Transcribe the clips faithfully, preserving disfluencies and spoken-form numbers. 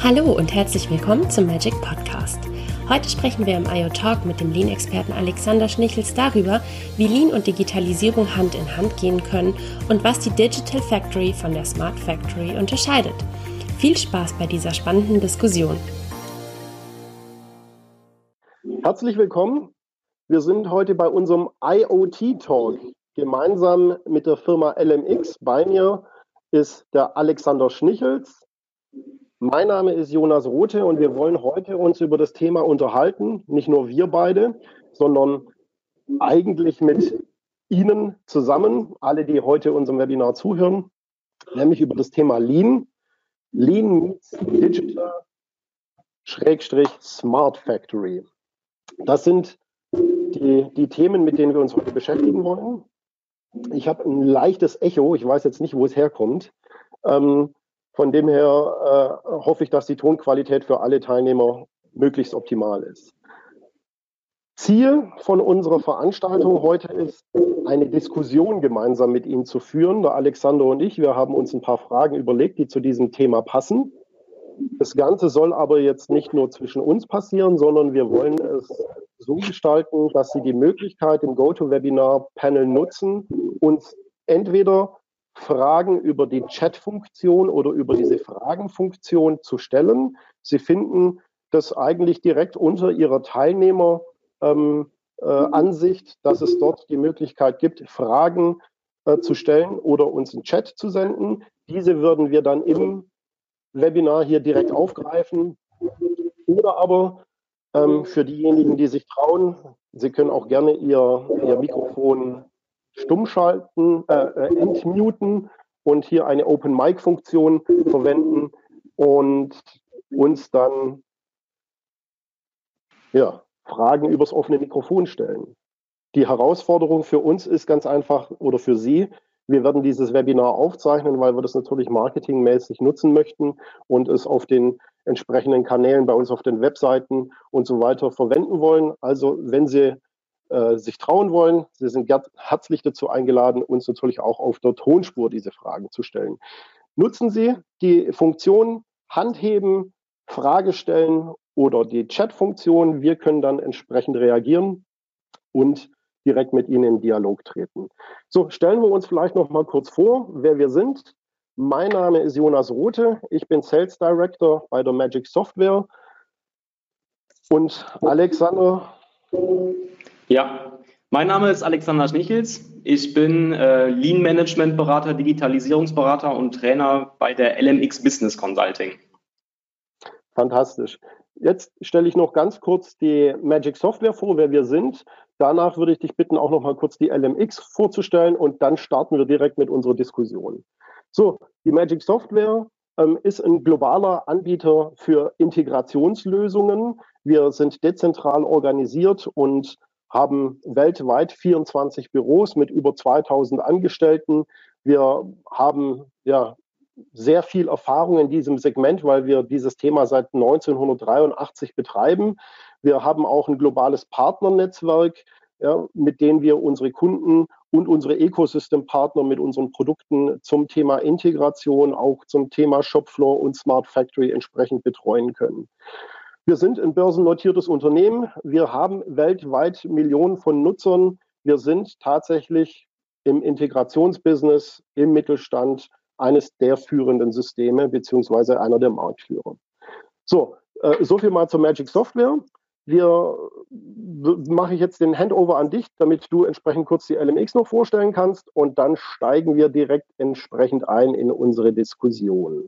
Hallo und herzlich willkommen zum Magic Podcast. Heute sprechen wir im I O Talk mit dem Lean-Experten Alexander Schnichels darüber, wie Lean und Digitalisierung Hand in Hand gehen können und was die Digital Factory von der Smart Factory unterscheidet. Viel Spaß bei dieser spannenden Diskussion. Herzlich willkommen. Wir sind heute bei unserem I O T Talk gemeinsam mit der Firma L M X. Bei mir ist der Alexander Schnichels. Mein Name ist Jonas Rothe und wir wollen heute uns über das Thema unterhalten. Nicht nur wir beide, sondern eigentlich mit Ihnen zusammen, alle, die heute unserem Webinar zuhören, nämlich über das Thema Lean. Lean meets Digital Schrägstrich Smart Factory. Das sind die, die Themen, mit denen wir uns heute beschäftigen wollen. Ich habe ein leichtes Echo, ich weiß jetzt nicht, wo es herkommt. Ähm, Von dem her äh, hoffe ich, dass die Tonqualität für alle Teilnehmer möglichst optimal ist. Ziel von unserer Veranstaltung heute ist, eine Diskussion gemeinsam mit Ihnen zu führen. Der Alexander und ich, wir haben uns ein paar Fragen überlegt, die zu diesem Thema passen. Das Ganze soll aber jetzt nicht nur zwischen uns passieren, sondern wir wollen es so gestalten, dass Sie die Möglichkeit im GoToWebinar-Panel nutzen, uns entweder Fragen über die Chat-Funktion oder über diese Fragenfunktion zu stellen. Sie finden das eigentlich direkt unter Ihrer Teilnehmeransicht, ähm, äh, dass es dort die Möglichkeit gibt, Fragen äh, zu stellen oder uns einen Chat zu senden. Diese würden wir dann im Webinar hier direkt aufgreifen. Oder aber ähm, für diejenigen, die sich trauen, Sie können auch gerne Ihr, Ihr Mikrofon stumm schalten, äh, entmuten und hier eine Open-Mic-Funktion verwenden und uns dann ja, Fragen übers offene Mikrofon stellen. Die Herausforderung für uns ist ganz einfach, oder für Sie, wir werden dieses Webinar aufzeichnen, weil wir das natürlich marketingmäßig nutzen möchten und es auf den entsprechenden Kanälen bei uns auf den Webseiten und so weiter verwenden wollen. Also wenn Sie äh, sich trauen wollen, Sie sind herzlich dazu eingeladen, uns natürlich auch auf der Tonspur diese Fragen zu stellen. Nutzen Sie die Funktion Handheben, Frage stellen oder die Chat-Funktion. Wir können dann entsprechend reagieren und direkt mit Ihnen in Dialog treten. So, stellen wir uns vielleicht noch mal kurz vor, wer wir sind. Mein Name ist Jonas Rothe, ich bin Sales Director bei der Magic Software. Und Alexander? Ja, mein Name ist Alexander Schnichels. Ich bin äh, Lean-Management-Berater, Digitalisierungsberater und Trainer bei der L M X Business Consulting. Fantastisch. Jetzt stelle ich noch ganz kurz die Magic Software vor, wer wir sind. Danach würde ich dich bitten, auch noch mal kurz die L M X vorzustellen und dann starten wir direkt mit unserer Diskussion. So, die Magic Software ähm, ist ein globaler Anbieter für Integrationslösungen. Wir sind dezentral organisiert und haben weltweit vierundzwanzig Büros mit über zweitausend Angestellten. Wir haben ja sehr viel Erfahrung in diesem Segment, weil wir dieses Thema seit neunzehnhundertdreiundachtzig betreiben. Wir haben auch ein globales Partnernetzwerk, ja, mit dem wir unsere Kunden und unsere Ecosystem-Partner mit unseren Produkten zum Thema Integration, auch zum Thema Shopfloor und Smart Factory entsprechend betreuen können. Wir sind ein börsennotiertes Unternehmen. Wir haben weltweit Millionen von Nutzern. Wir sind tatsächlich im Integrationsbusiness, im Mittelstand eines der führenden Systeme beziehungsweise einer der Marktführer. So, äh, so viel mal zur Magic Software. Wir mache ich jetzt den Handover an dich, damit du entsprechend kurz die L M X noch vorstellen kannst und dann steigen wir direkt entsprechend ein in unsere Diskussion.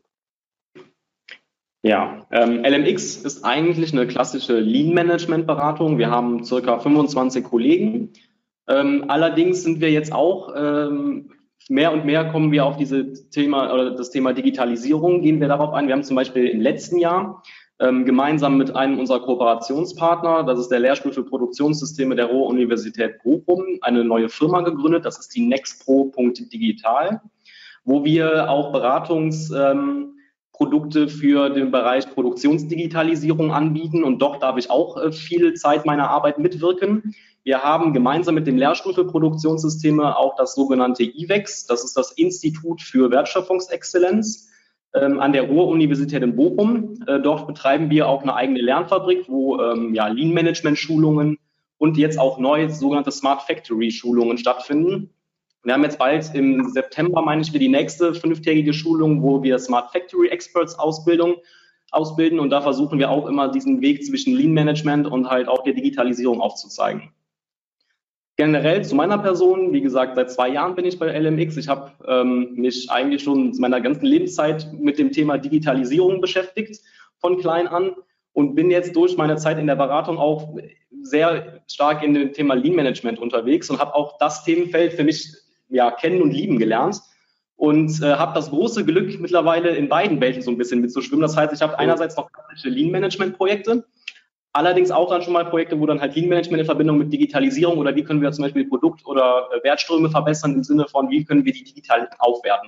Ja, ähm, L M X ist eigentlich eine klassische Lean-Management-Beratung. Wir haben circa fünfundzwanzig Kollegen. Ähm, allerdings sind wir jetzt auch ähm, mehr und mehr kommen wir auf dieses Thema oder das Thema Digitalisierung, gehen wir darauf ein. Wir haben zum Beispiel im letzten Jahr ähm, gemeinsam mit einem unserer Kooperationspartner, das ist der Lehrstuhl für Produktionssysteme der Ruhr-Universität Bochum, eine neue Firma gegründet, das ist die nextpro punkt digital, wo wir auch Beratungs ähm, Produkte für den Bereich Produktionsdigitalisierung anbieten und dort darf ich auch äh, viel Zeit meiner Arbeit mitwirken. Wir haben gemeinsam mit dem Lehrstuhl für Produktionssysteme auch das sogenannte I W E X, das ist das Institut für Wertschöpfungsexzellenz. ähm, an der Ruhr-Universität in Bochum. Äh, dort betreiben wir auch eine eigene Lernfabrik, wo ähm, ja, Lean-Management-Schulungen und jetzt auch neu sogenannte Smart Factory-Schulungen stattfinden. Wir haben jetzt bald im September, meine ich, für die nächste fünftägige Schulung, wo wir Smart Factory Experts Ausbildung ausbilden. Und da versuchen wir auch immer diesen Weg zwischen Lean Management und halt auch der Digitalisierung aufzuzeigen. Generell zu meiner Person, wie gesagt, seit zwei Jahren bin ich bei L M X. Ich habe ähm, mich eigentlich schon zu meiner ganzen Lebenszeit mit dem Thema Digitalisierung beschäftigt, von klein an, und bin jetzt durch meine Zeit in der Beratung auch sehr stark in dem Thema Lean Management unterwegs und habe auch das Themenfeld für mich ja, kennen und lieben gelernt und äh, habe das große Glück, mittlerweile in beiden Welten so ein bisschen mitzuschwimmen. Das heißt, ich habe einerseits noch klassische Lean Management Projekte, allerdings auch dann schon mal Projekte, wo dann halt Lean Management in Verbindung mit Digitalisierung oder wie können wir zum Beispiel Produkt- oder äh, Wertströme verbessern im Sinne von, wie können wir die digital aufwerten.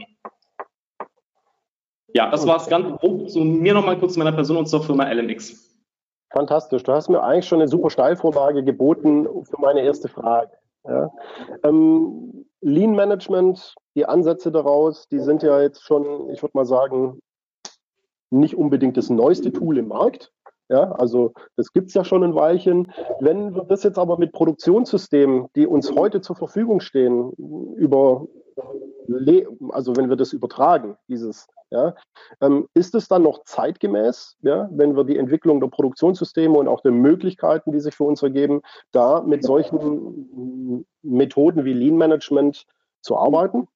Ja, das war es ganz grob zu mir nochmal kurz zu meiner Person und zur Firma L M X. Fantastisch. Du hast mir eigentlich schon eine super Steilvorlage geboten für meine erste Frage. Ja. Ähm, Lean Management, die Ansätze daraus, die sind ja jetzt schon, ich würde mal sagen, nicht unbedingt das neueste Tool im Markt. Ja, also das gibt es ja schon ein Weilchen. Wenn wir das jetzt aber mit Produktionssystemen, die uns heute zur Verfügung stehen, über, also wenn wir das übertragen, dieses, ja, ähm, ist es dann noch zeitgemäß, ja, wenn wir die Entwicklung der Produktionssysteme und auch der Möglichkeiten, die sich für uns ergeben, da mit solchen Methoden wie Lean Management zu arbeiten?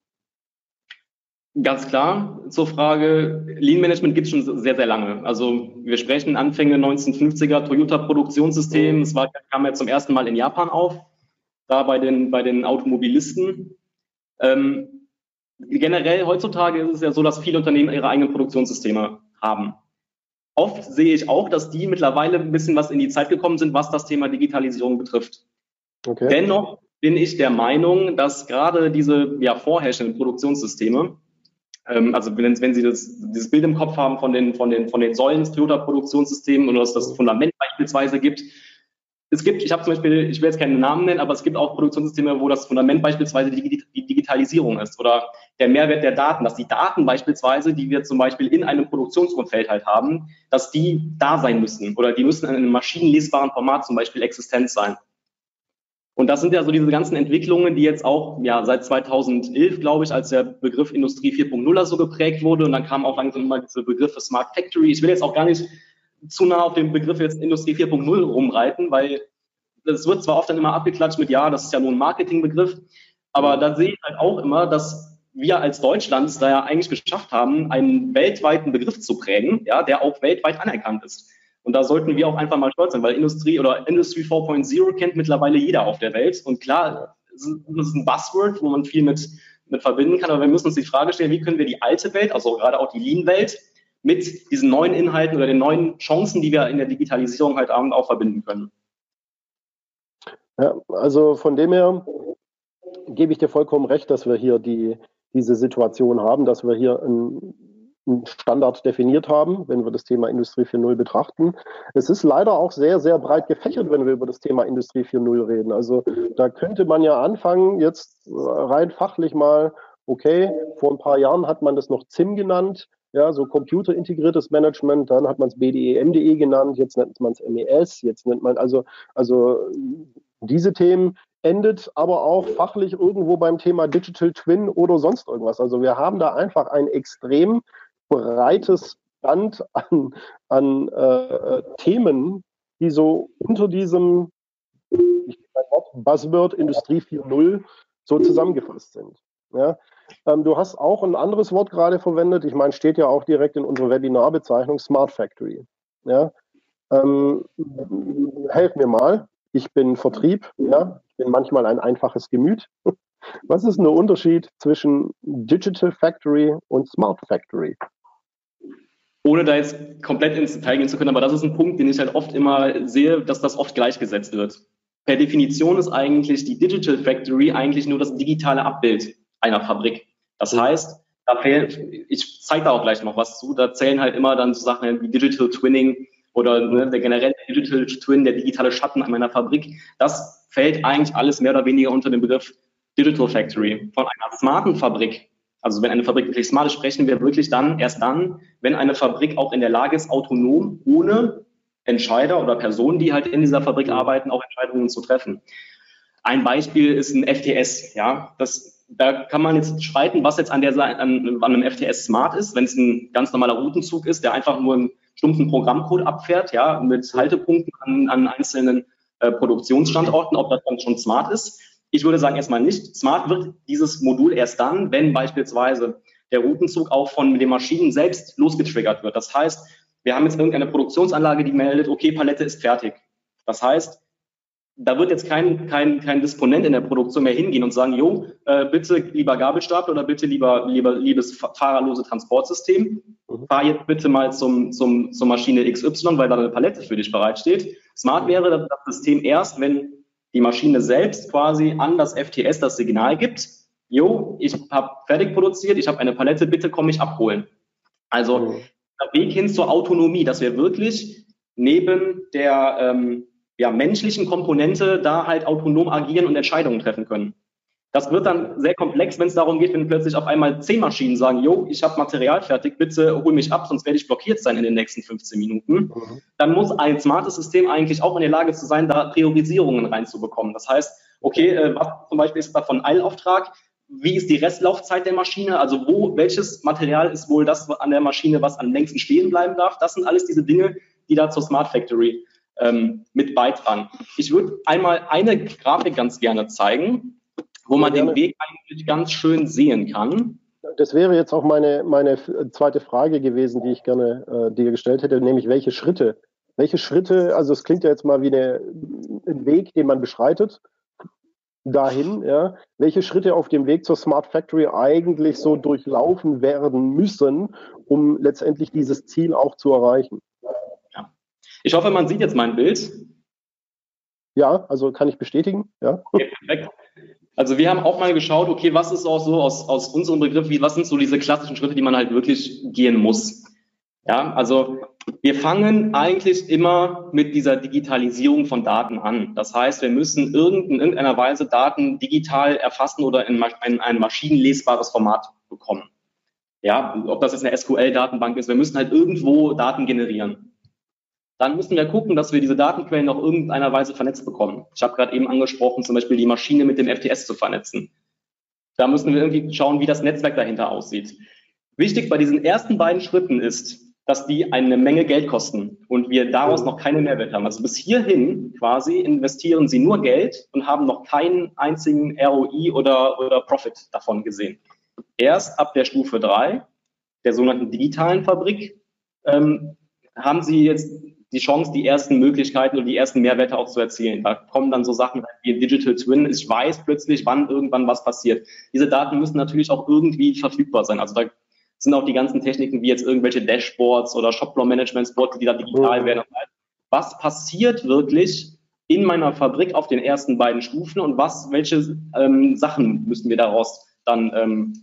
Ganz klar zur Frage, Lean Management gibt es schon sehr, sehr lange. Also wir sprechen Anfänge neunzehnhundertfünfziger, Toyota-Produktionssystem. Es war, kam ja zum ersten Mal in Japan auf, da bei den, bei den Automobilisten. Ähm, generell heutzutage ist es ja so, dass viele Unternehmen ihre eigenen Produktionssysteme haben. Oft sehe ich auch, dass die mittlerweile ein bisschen was in die Zeit gekommen sind, was das Thema Digitalisierung betrifft. Okay. Dennoch bin ich der Meinung, dass gerade diese ja, vorherrschenden Produktionssysteme, also wenn, wenn Sie das, dieses Bild im Kopf haben von den, von den, von den Säulen des Toyota-Produktionssystems und dass das Fundament beispielsweise gibt. Es gibt, ich habe zum Beispiel, ich will jetzt keinen Namen nennen, aber es gibt auch Produktionssysteme, wo das Fundament beispielsweise die, die Digitalisierung ist oder der Mehrwert der Daten, dass die Daten beispielsweise, die wir zum Beispiel in einem Produktionsumfeld halt haben, dass die da sein müssen oder die müssen in einem maschinenlesbaren Format zum Beispiel existent sein. Und das sind ja so diese ganzen Entwicklungen, die jetzt auch ja seit zweitausendelf, glaube ich, als der Begriff Industrie vier Punkt null so geprägt wurde. Und dann kamen auch langsam mal diese Begriffe Smart Factory. Ich will jetzt auch gar nicht zu nah auf den Begriff jetzt Industrie vier Punkt null rumreiten, weil das wird zwar oft dann immer abgeklatscht mit, ja, das ist ja nur ein Marketingbegriff, aber da sehe ich halt auch immer, dass wir als Deutschland es da ja eigentlich geschafft haben, einen weltweiten Begriff zu prägen, ja, der auch weltweit anerkannt ist. Und da sollten wir auch einfach mal stolz sein, weil Industrie oder Industry vier Punkt null kennt mittlerweile jeder auf der Welt. Und klar, das ist ein Buzzword, wo man viel mit, mit verbinden kann, aber wir müssen uns die Frage stellen, wie können wir die alte Welt, also gerade auch die Lean-Welt, mit diesen neuen Inhalten oder den neuen Chancen, die wir in der Digitalisierung halt auch verbinden können. Ja, also von dem her gebe ich dir vollkommen recht, dass wir hier die, diese Situation haben, dass wir hier ein einen Standard definiert haben, wenn wir das Thema Industrie vier Punkt null betrachten. Es ist leider auch sehr, sehr breit gefächert, wenn wir über das Thema Industrie vier Punkt null reden. Also da könnte man ja anfangen, jetzt rein fachlich mal, okay, vor ein paar Jahren hat man das noch C I M genannt, ja, so computerintegriertes Management, dann hat man es B D E, M D E genannt, jetzt nennt man es M E S, jetzt nennt man also, also diese Themen, endet aber auch fachlich irgendwo beim Thema Digital Twin oder sonst irgendwas. Also wir haben da einfach ein extrem breites Band an, an äh, Themen, die so unter diesem ich Wort, Buzzword Industrie vier Punkt null so zusammengefasst sind. Ja? Ähm, du hast auch ein anderes Wort gerade verwendet, ich meine, steht ja auch direkt in unserer Webinarbezeichnung, Smart Factory. Ja? Ähm, helf mir mal, ich bin Vertrieb, ja? Ich bin manchmal ein einfaches Gemüt. Was ist der Unterschied zwischen Digital Factory und Smart Factory? Ohne da jetzt komplett ins Detail gehen zu können, aber das ist ein Punkt, den ich halt oft immer sehe, dass das oft gleichgesetzt wird. Per Definition ist eigentlich die Digital Factory eigentlich nur das digitale Abbild einer Fabrik. Das heißt, da fehlt, ich zeige da auch gleich noch was zu, da zählen halt immer dann so Sachen wie Digital Twinning oder ne, der generelle Digital Twin, der digitale Schatten an meiner Fabrik. Das fällt eigentlich alles mehr oder weniger unter den Begriff Digital Factory. Von einer smarten Fabrik Also wenn eine Fabrik wirklich smart ist, sprechen wir wirklich dann erst dann, wenn eine Fabrik auch in der Lage ist, autonom, ohne Entscheider oder Personen, die halt in dieser Fabrik arbeiten, auch Entscheidungen zu treffen. Ein Beispiel ist ein F T S. Ja, das, da kann man jetzt streiten, was jetzt an, der, an, an einem F T S smart ist. Wenn es ein ganz normaler Routenzug ist, der einfach nur einen stumpfen Programmcode abfährt, ja, mit Haltepunkten an, an einzelnen äh, Produktionsstandorten, ob das dann schon smart ist. Ich würde sagen, erstmal nicht. Smart wird dieses Modul erst dann, wenn beispielsweise der Routenzug auch von den Maschinen selbst losgetriggert wird. Das heißt, wir haben jetzt irgendeine Produktionsanlage, die meldet, okay, Palette ist fertig. Das heißt, da wird jetzt kein, kein, kein Disponent in der Produktion mehr hingehen und sagen, jo, äh, bitte lieber Gabelstapler oder bitte lieber, lieber liebes fahrerlose Transportsystem, mhm. fahr jetzt bitte mal zum, zum, zur Maschine X Y, weil da eine Palette für dich bereitsteht. Smart wäre das, das System erst, wenn die Maschine selbst quasi an das F T S das Signal gibt, jo, ich habe fertig produziert, ich habe eine Palette, bitte komm mich abholen. Also mhm. der Weg hin zur Autonomie, dass wir wirklich neben der ähm, ja, menschlichen Komponente da halt autonom agieren und Entscheidungen treffen können. Das wird dann sehr komplex, wenn es darum geht, wenn plötzlich auf einmal zehn Maschinen sagen, jo, ich habe Material fertig, bitte hol mich ab, sonst werde ich blockiert sein in den nächsten fünfzehn Minuten. Mhm. Dann muss ein smartes System eigentlich auch in der Lage zu sein, da Priorisierungen reinzubekommen. Das heißt, okay, äh, was zum Beispiel ist davon Eilauftrag, wie ist die Restlaufzeit der Maschine, also wo, welches Material ist wohl das an der Maschine, was am längsten stehen bleiben darf. Das sind alles diese Dinge, die da zur Smart Factory ähm, mit beitragen. Ich würde einmal eine Grafik ganz gerne zeigen, wo man ja, den Weg eigentlich ganz schön sehen kann. Das wäre jetzt auch meine, meine zweite Frage gewesen, die ich gerne äh, dir gestellt hätte, nämlich welche Schritte, welche Schritte, also es klingt ja jetzt mal wie eine, ein Weg, den man beschreitet, dahin, ja, welche Schritte auf dem Weg zur Smart Factory eigentlich so durchlaufen werden müssen, um letztendlich dieses Ziel auch zu erreichen. Ja. Ich hoffe, man sieht jetzt mein Bild. Ja, also kann ich bestätigen. Ja. Okay, perfekt. Also wir haben auch mal geschaut, okay, was ist auch so aus, aus unserem Begriff, wie, was sind so diese klassischen Schritte, die man halt wirklich gehen muss. Ja, also wir fangen eigentlich immer mit dieser Digitalisierung von Daten an. Das heißt, wir müssen irgend, in irgendeiner Weise Daten digital erfassen oder in ein, ein maschinenlesbares Format bekommen. Ja, ob das jetzt eine S Q L-Datenbank ist, wir müssen halt irgendwo Daten generieren. Dann müssen wir gucken, dass wir diese Datenquellen noch irgendeiner Weise vernetzt bekommen. Ich habe gerade eben angesprochen, zum Beispiel die Maschine mit dem F T S zu vernetzen. Da müssen wir irgendwie schauen, wie das Netzwerk dahinter aussieht. Wichtig bei diesen ersten beiden Schritten ist, dass die eine Menge Geld kosten und wir daraus noch keine Mehrwert haben. Also bis hierhin quasi investieren Sie nur Geld und haben noch keinen einzigen R O I oder, oder Profit davon gesehen. Erst ab der Stufe drei, der sogenannten digitalen Fabrik, ähm, haben Sie jetzt die Chance, die ersten Möglichkeiten und die ersten Mehrwerte auch zu erzielen. Da kommen dann so Sachen wie Digital Twin. Ich weiß plötzlich, wann irgendwann was passiert. Diese Daten müssen natürlich auch irgendwie verfügbar sein. Also da sind auch die ganzen Techniken wie jetzt irgendwelche Dashboards oder Shopfloor-Management-Boards, die da digital werden. Was passiert wirklich in meiner Fabrik auf den ersten beiden Stufen und was, welche ähm, Sachen müssen wir daraus dann ähm,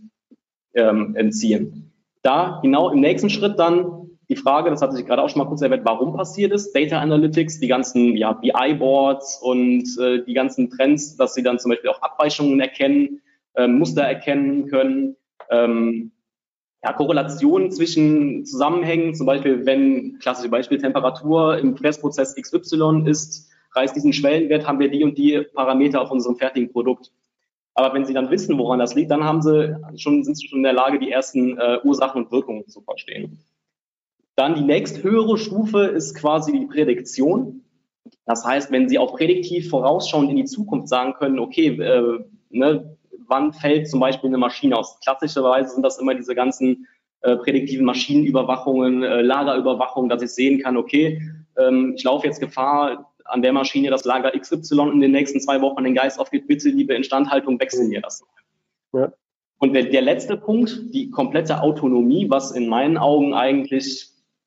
ähm, entziehen? Da genau im nächsten Schritt dann die Frage, das hatte ich gerade auch schon mal kurz erwähnt, warum passiert ist, Data Analytics, die ganzen ja, B I-Boards und äh, die ganzen Trends, dass sie dann zum Beispiel auch Abweichungen erkennen, äh, Muster erkennen können, ähm, ja, Korrelationen zwischen Zusammenhängen, zum Beispiel, wenn, klassisches Beispiel, Temperatur im Pressprozess X Y ist, reißt diesen Schwellenwert, haben wir die und die Parameter auf unserem fertigen Produkt. Aber wenn Sie dann wissen, woran das liegt, dann haben Sie schon, sind Sie schon in der Lage, die ersten äh, Ursachen und Wirkungen zu verstehen. Dann die nächst höhere Stufe ist quasi die Prädiktion. Das heißt, wenn Sie auch prädiktiv vorausschauend in die Zukunft sagen können, okay, äh, ne, wann fällt zum Beispiel eine Maschine aus? Klassischerweise sind das immer diese ganzen äh, prädiktiven Maschinenüberwachungen, äh, Lagerüberwachungen, dass ich sehen kann, okay, ähm, ich laufe jetzt Gefahr, an der Maschine das Lager X Y in den nächsten zwei Wochen den Geist aufgeht, bitte liebe Instandhaltung, wechseln wir das. Ja. Und der, der letzte Punkt, die komplette Autonomie, was in meinen Augen eigentlich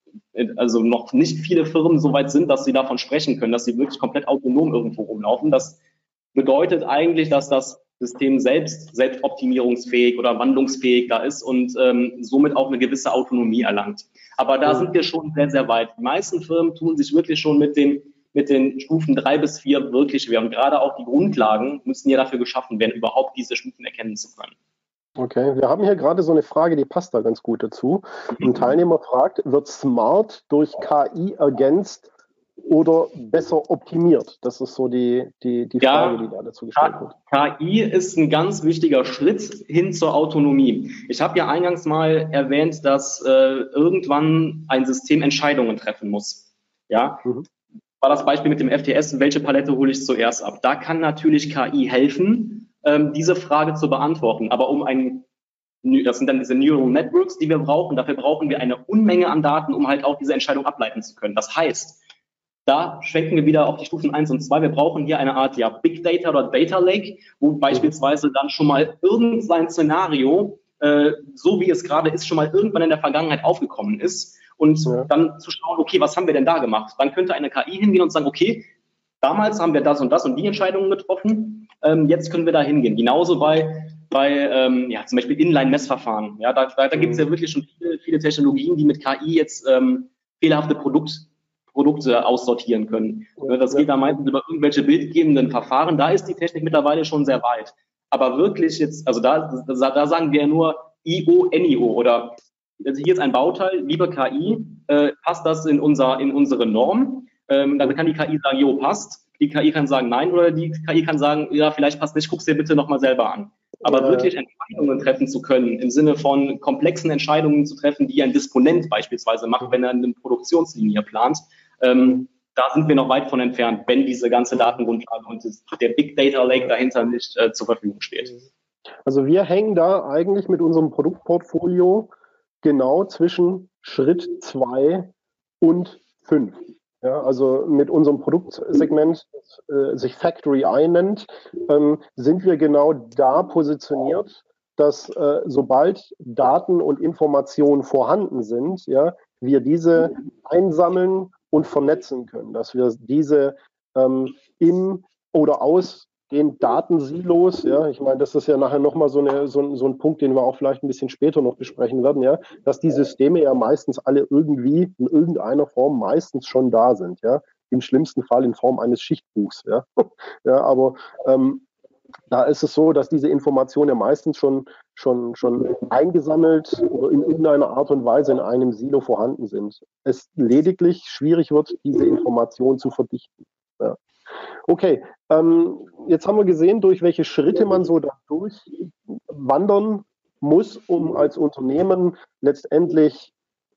also noch nicht viele Firmen so weit sind, dass sie davon sprechen können, dass sie wirklich komplett autonom irgendwo rumlaufen. Das bedeutet eigentlich, dass das System selbst selbstoptimierungsfähig oder wandlungsfähig da ist und ähm, somit auch eine gewisse Autonomie erlangt. Aber da sind wir schon sehr, sehr weit. Die meisten Firmen tun sich wirklich schon mit den, mit den Stufen drei bis vier wirklich schwer. Und gerade auch die Grundlagen müssen ja dafür geschaffen werden, überhaupt diese Stufen erkennen zu können. Okay, wir haben hier gerade so eine Frage, die passt da ganz gut dazu. Ein Teilnehmer fragt, wird Smart durch K I ergänzt oder besser optimiert? Das ist so die, die, die Frage, Ja, die da dazu gestellt wird. K I ist ein ganz wichtiger Schritt hin zur Autonomie. Ich habe ja eingangs mal erwähnt, dass äh, irgendwann ein System Entscheidungen treffen muss. Ja, mhm. War das Beispiel mit dem F T S, welche Palette hole ich zuerst ab? Da kann natürlich K I helfen, ähm, diese Frage zu beantworten. Aber um ein, das sind dann diese Neural Networks, die wir brauchen. Dafür brauchen wir eine Unmenge an Daten, um halt auch diese Entscheidung ableiten zu können. Das heißt, da schwenken wir wieder auf die Stufen eins und zwei. Wir brauchen hier eine Art ja, Big Data oder Data Lake, wo beispielsweise dann schon mal irgendein Szenario, äh, so wie es gerade ist, schon mal irgendwann in der Vergangenheit aufgekommen ist. Und ja. dann zu schauen, okay, was haben wir denn da gemacht? Dann könnte eine K I hingehen und sagen, okay, damals haben wir das und das und die Entscheidungen getroffen, ähm, jetzt können wir da hingehen. Genauso bei, bei ähm, ja, zum Beispiel Inline-Messverfahren. Ja, da da, da gibt es ja wirklich schon viele, viele Technologien, die mit K I jetzt ähm, fehlerhafte Produkte Produkte aussortieren können. Das geht da meistens über irgendwelche bildgebenden Verfahren. Da ist die Technik mittlerweile schon sehr weit. Aber wirklich jetzt, also da, da, da sagen wir ja nur I O, N I O oder also hier ist ein Bauteil, liebe K I, äh, passt das in, unser, in unsere Norm? Ähm, dann kann die K I sagen, jo, passt. Die K I kann sagen, nein, oder die K I kann sagen, ja, vielleicht passt nicht, guck's dir bitte nochmal selber an. Aber ja. wirklich Entscheidungen treffen zu können, im Sinne von komplexen Entscheidungen zu treffen, die ein Disponent beispielsweise macht, wenn er eine Produktionslinie plant, ähm, da sind wir noch weit von entfernt, wenn diese ganze Datengrundlage und das, der Big Data Lake dahinter nicht äh, zur Verfügung steht. Also wir hängen da eigentlich mit unserem Produktportfolio genau zwischen Schritt zwei und fünf. Ja, also mit unserem Produktsegment, das äh, sich Factory I nennt, ähm, sind wir genau da positioniert, dass äh, sobald Daten und Informationen vorhanden sind, ja, wir diese einsammeln und vernetzen können, dass wir diese ähm, in oder aus den Datensilos, ja, ich meine, das ist ja nachher nochmal so, eine, so, so ein Punkt, den wir auch vielleicht ein bisschen später noch besprechen werden, ja, dass die Systeme ja meistens alle irgendwie in irgendeiner Form meistens schon da sind, ja, im schlimmsten Fall in Form eines Schichtbuchs, ja, ja aber ähm, da ist es so, dass diese Informationen ja meistens schon, schon, schon eingesammelt oder in irgendeiner Art und Weise in einem Silo vorhanden sind. Es lediglich schwierig wird, diese Informationen zu verdichten. Ja. Okay, ähm, jetzt haben wir gesehen, durch welche Schritte man so da durchwandern muss, um als Unternehmen letztendlich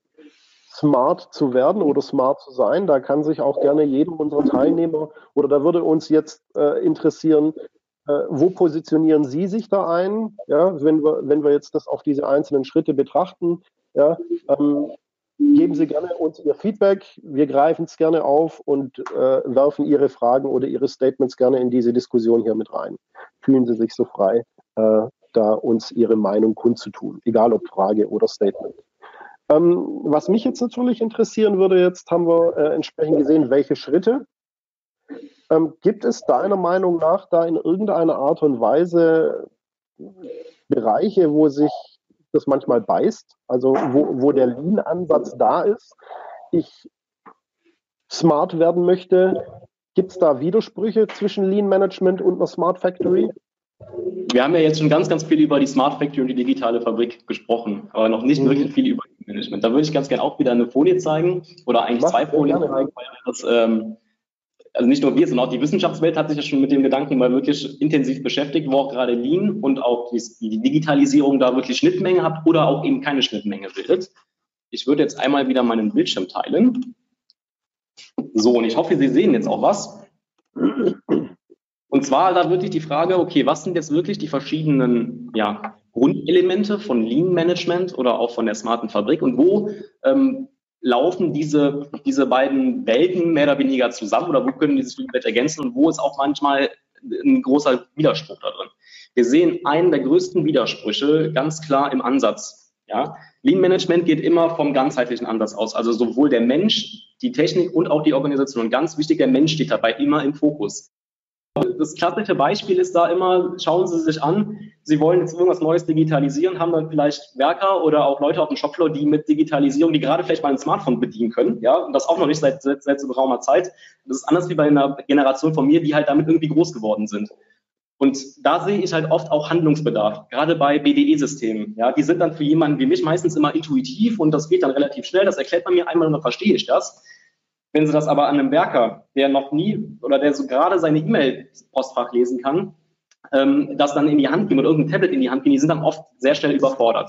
smart zu werden oder smart zu sein. Da kann sich auch gerne jeder unserer Teilnehmer oder da würde uns jetzt äh, interessieren, äh, wo positionieren Sie sich da ein? Ja, wenn wir, wenn wir jetzt das auf diese einzelnen Schritte betrachten, ja, ähm, geben Sie gerne uns Ihr Feedback. Wir greifen es gerne auf und äh, werfen Ihre Fragen oder Ihre Statements gerne in diese Diskussion hier mit rein. Fühlen Sie sich so frei, äh, da uns Ihre Meinung kundzutun, egal ob Frage oder Statement. Ähm, was mich jetzt natürlich interessieren würde, jetzt haben wir äh, entsprechend gesehen, welche Schritte. Ähm, gibt es deiner Meinung nach da in irgendeiner Art und Weise Bereiche, wo sich das manchmal beißt, also wo, wo der Lean-Ansatz da ist, ich smart werden möchte, gibt es da Widersprüche zwischen Lean-Management und einer Smart Factory? Wir haben ja jetzt schon ganz, ganz viel über die Smart Factory und die digitale Fabrik gesprochen, aber noch nicht mhm. wirklich viel über Lean-Management. Da würde ich ganz gerne auch wieder eine Folie zeigen oder eigentlich Was? zwei Folien zeigen, weil das ähm, also nicht nur wir, sondern auch die Wissenschaftswelt hat sich ja schon mit dem Gedanken mal wirklich intensiv beschäftigt, wo auch gerade Lean und auch die, die Digitalisierung da wirklich Schnittmenge hat oder auch eben keine Schnittmenge bildet. Ich würde jetzt einmal wieder meinen Bildschirm teilen. So, und ich hoffe, Sie sehen jetzt auch was. Und zwar da wirklich die Frage, okay, was sind jetzt wirklich die verschiedenen ja, Grundelemente von Lean Management oder auch von der smarten Fabrik und wo ähm, laufen diese, diese beiden Welten mehr oder weniger zusammen oder wo können die sich vielleicht ergänzen und wo ist auch manchmal ein großer Widerspruch da drin. Wir sehen einen der größten Widersprüche ganz klar im Ansatz. Ja? Lean Management geht immer vom ganzheitlichen Ansatz aus, also sowohl der Mensch, die Technik und auch die Organisation. Und ganz wichtig, der Mensch steht dabei immer im Fokus. Das klassische Beispiel ist da immer, schauen Sie sich an, Sie wollen jetzt irgendwas Neues digitalisieren, haben dann vielleicht Werker oder auch Leute auf dem Shopfloor, die mit Digitalisierung, die gerade vielleicht mal ein Smartphone bedienen können, ja, und das auch noch nicht seit, seit, seit so geraumer Zeit. Das ist anders wie bei einer Generation von mir, die halt damit irgendwie groß geworden sind. Und da sehe ich halt oft auch Handlungsbedarf, gerade bei B D E-Systemen. Ja, die sind dann für jemanden wie mich meistens immer intuitiv und das geht dann relativ schnell. Das erklärt man mir einmal und dann verstehe ich das. Wenn Sie das aber an einem Werker, der noch nie oder der so gerade seine E-Mail-Postfach lesen kann, ähm, das dann in die Hand geben oder irgendein Tablet in die Hand geben, die sind dann oft sehr schnell überfordert.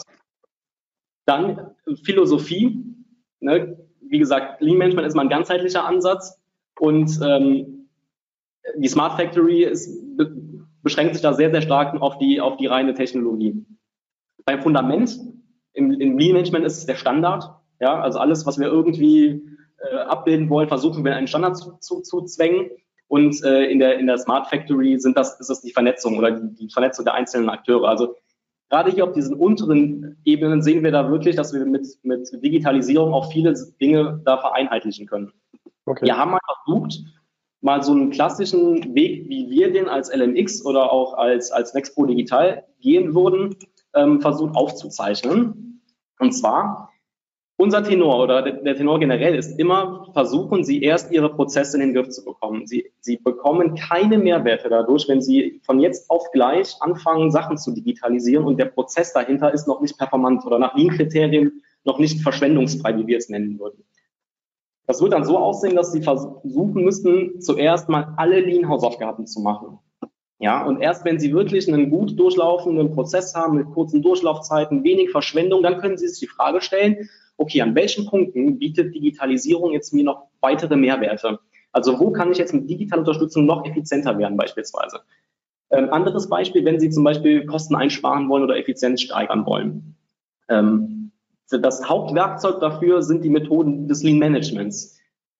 Dann Philosophie. Ne? Wie gesagt, Lean Management ist mal ein ganzheitlicher Ansatz und ähm, die Smart Factory ist, be beschränkt sich da sehr, sehr stark auf die, auf die reine Technologie. Beim Fundament im, im Lean Management ist es der Standard. Ja? Also alles, was wir irgendwie äh, abbilden wollen, versuchen wir in einen Standard zu, zu, zu zwängen. Und äh, in, der, in der Smart Factory sind das, ist das die Vernetzung oder die, die Vernetzung der einzelnen Akteure. Also gerade hier auf diesen unteren Ebenen sehen wir da wirklich, dass wir mit, mit Digitalisierung auch viele Dinge da vereinheitlichen können. Okay. Wir haben mal versucht, mal so einen klassischen Weg, wie wir den als L M X oder auch als, als Nextpro Digital gehen würden, ähm, versucht aufzuzeichnen. Und zwar, unser Tenor oder der, der Tenor generell ist immer, versuchen Sie erst Ihre Prozesse in den Griff zu bekommen. Sie, Sie bekommen keine Mehrwerte dadurch, wenn Sie von jetzt auf gleich anfangen, Sachen zu digitalisieren und der Prozess dahinter ist noch nicht performant oder nach Lean-Kriterien noch nicht verschwendungsfrei, wie wir es nennen würden. Das wird dann so aussehen, dass Sie versuchen müssten, zuerst mal alle Lean-Hausaufgaben zu machen. Ja, und erst wenn Sie wirklich einen gut durchlaufenden Prozess haben, mit kurzen Durchlaufzeiten, wenig Verschwendung, dann können Sie sich die Frage stellen, okay, an welchen Punkten bietet Digitalisierung jetzt mir noch weitere Mehrwerte? Also wo kann ich jetzt mit digitaler Unterstützung noch effizienter werden beispielsweise? Ähm, anderes Beispiel, wenn Sie zum Beispiel Kosten einsparen wollen oder Effizienz steigern wollen. Ähm, das Hauptwerkzeug dafür sind die Methoden des Lean Managements.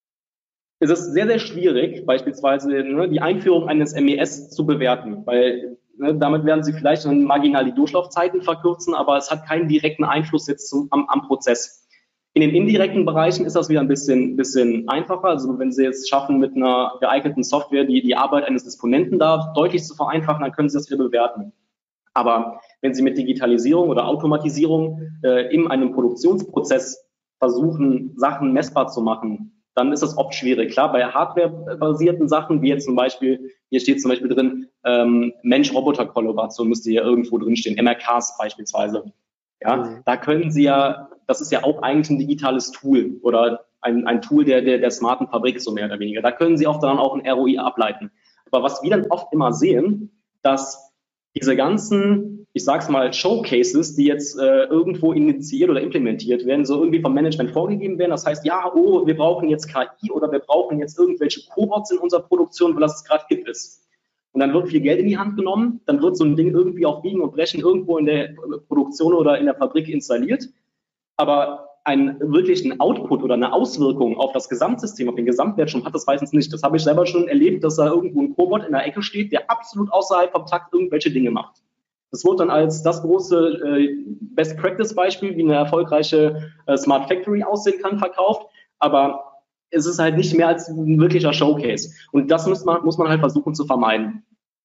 Es ist sehr, sehr schwierig, beispielsweise ne, die Einführung eines M E S zu bewerten, weil ne, damit werden Sie vielleicht dann marginal die Durchlaufzeiten verkürzen, aber es hat keinen direkten Einfluss jetzt zum, am, am Prozess. In den indirekten Bereichen ist das wieder ein bisschen, bisschen einfacher. Also wenn Sie jetzt schaffen, mit einer geeigneten Software die, die Arbeit eines Disponenten da deutlich zu vereinfachen, dann können Sie das wieder bewerten. Aber wenn Sie mit Digitalisierung oder Automatisierung äh, in einem Produktionsprozess versuchen, Sachen messbar zu machen, dann ist das oft schwierig. Klar, bei hardwarebasierten Sachen, wie jetzt zum Beispiel, hier steht zum Beispiel drin, ähm, Mensch-Roboter-Kollaboration müsste hier irgendwo drinstehen, M R Ks beispielsweise. Ja, mhm. Da können Sie ja, das ist ja auch eigentlich ein digitales Tool oder ein, ein Tool der, der, der smarten Fabrik, so mehr oder weniger. Da können Sie auch dann auch ein R O I ableiten. Aber was wir dann oft immer sehen, dass diese ganzen, ich sag's mal, Showcases, die jetzt äh, irgendwo initiiert oder implementiert werden, so irgendwie vom Management vorgegeben werden. Das heißt, ja, oh, wir brauchen jetzt K I oder wir brauchen jetzt irgendwelche Cobots in unserer Produktion, weil das gerade hip ist. Und dann wird viel Geld in die Hand genommen, dann wird so ein Ding irgendwie auf Biegen und Brechen irgendwo in der Produktion oder in der Fabrik installiert. Aber einen wirklichen Output oder eine Auswirkung auf das Gesamtsystem, auf den Gesamtwertstrom hat das meistens nicht. Das habe ich selber schon erlebt, dass da irgendwo ein Cobot in der Ecke steht, der absolut außerhalb vom Takt irgendwelche Dinge macht. Das wird dann als das große äh, Best-Practice-Beispiel, wie eine erfolgreiche äh, Smart Factory aussehen kann, verkauft. Aber es ist halt nicht mehr als ein wirklicher Showcase. Und das muss man, muss man halt versuchen zu vermeiden.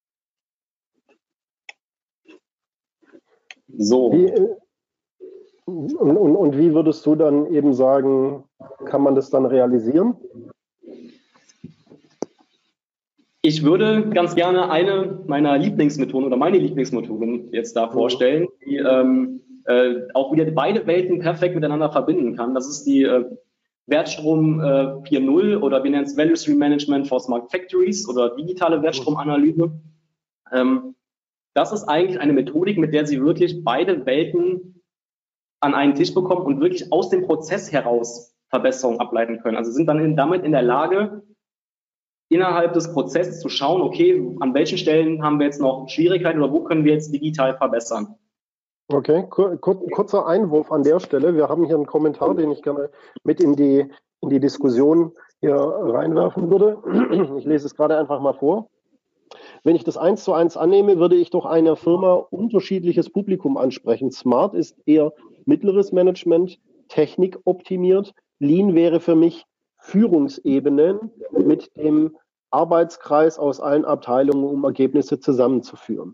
So. Wie, und, und, und wie würdest du dann eben sagen, kann man das dann realisieren? Ich würde ganz gerne eine meiner Lieblingsmethoden oder meine Lieblingsmethoden jetzt da vorstellen, die ähm, äh, auch wieder beide Welten perfekt miteinander verbinden kann. Das ist die äh, Wertstrom äh, vier Punkt null oder wir nennen es Value Stream Management for Smart Factories oder digitale Wertstromanalyse. Ähm, das ist eigentlich eine Methodik, mit der Sie wirklich beide Welten an einen Tisch bekommen und wirklich aus dem Prozess heraus Verbesserungen ableiten können. Also sind dann in, damit in der Lage, innerhalb des Prozesses zu schauen, okay, an welchen Stellen haben wir jetzt noch Schwierigkeiten oder wo können wir jetzt digital verbessern. Okay, kur kur kurzer Einwurf an der Stelle. Wir haben hier einen Kommentar, den ich gerne mit in die, in die Diskussion hier reinwerfen würde. Ich lese es gerade einfach mal vor. Wenn ich das eins zu eins annehme, würde ich doch einer Firma unterschiedliches Publikum ansprechen. Smart ist eher mittleres Management, Technik optimiert. Lean wäre für mich Führungsebenen mit dem Arbeitskreis aus allen Abteilungen, um Ergebnisse zusammenzuführen.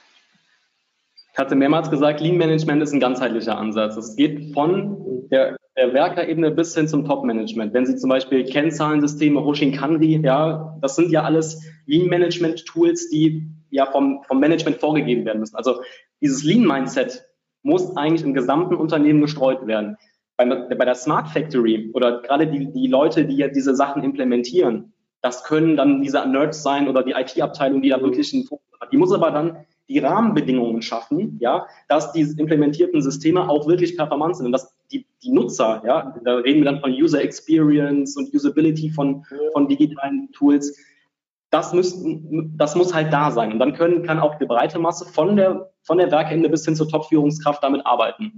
Ich hatte mehrmals gesagt, Lean Management ist ein ganzheitlicher Ansatz. Es geht von der der Werkerebene bis hin zum Top-Management. Wenn Sie zum Beispiel Kennzahlensysteme, Hoshin-Kanri, ja, das sind ja alles Lean-Management-Tools, die ja vom, vom Management vorgegeben werden müssen. Also dieses Lean-Mindset muss eigentlich im gesamten Unternehmen gestreut werden. Bei, bei der Smart Factory oder gerade die, die Leute, die ja diese Sachen implementieren, das können dann diese Nerds sein oder die I T-Abteilung, die da wirklich einen Fokus hat. Die muss aber dann die Rahmenbedingungen schaffen, ja, dass die implementierten Systeme auch wirklich performant sind und dass die, die Nutzer, ja, da reden wir dann von User Experience und Usability von, von digitalen Tools, das, müssten, das muss halt da sein. Und dann können, kann auch die breite Masse von der, von der Werkende bis hin zur Top-Führungskraft damit arbeiten.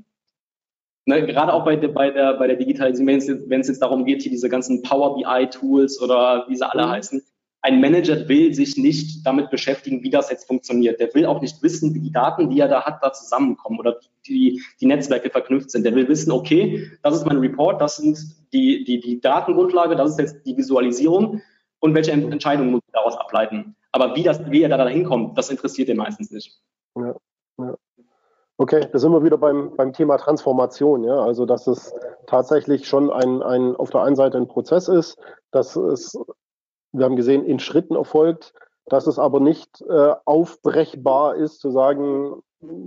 Ne, gerade auch bei, bei, der, bei der Digitalisierung, wenn es, jetzt, wenn es jetzt darum geht, hier diese ganzen Power B I-Tools oder wie sie alle mhm. heißen, ein Manager will sich nicht damit beschäftigen, wie das jetzt funktioniert. Der will auch nicht wissen, wie die Daten, die er da hat, da zusammenkommen oder wie die, die Netzwerke verknüpft sind. Der will wissen, okay, das ist mein Report, das sind die, die, die Datengrundlage, das ist jetzt die Visualisierung und welche Entscheidungen muss ich daraus ableiten. Aber wie, das, wie er da dahin kommt, das interessiert ihn meistens nicht. Ja, ja. Okay, da sind wir wieder beim, beim Thema Transformation. Ja? Also, dass es tatsächlich schon ein, ein, auf der einen Seite ein Prozess ist, dass es, wir haben gesehen, in Schritten erfolgt, dass es aber nicht äh, aufbrechbar ist, zu sagen,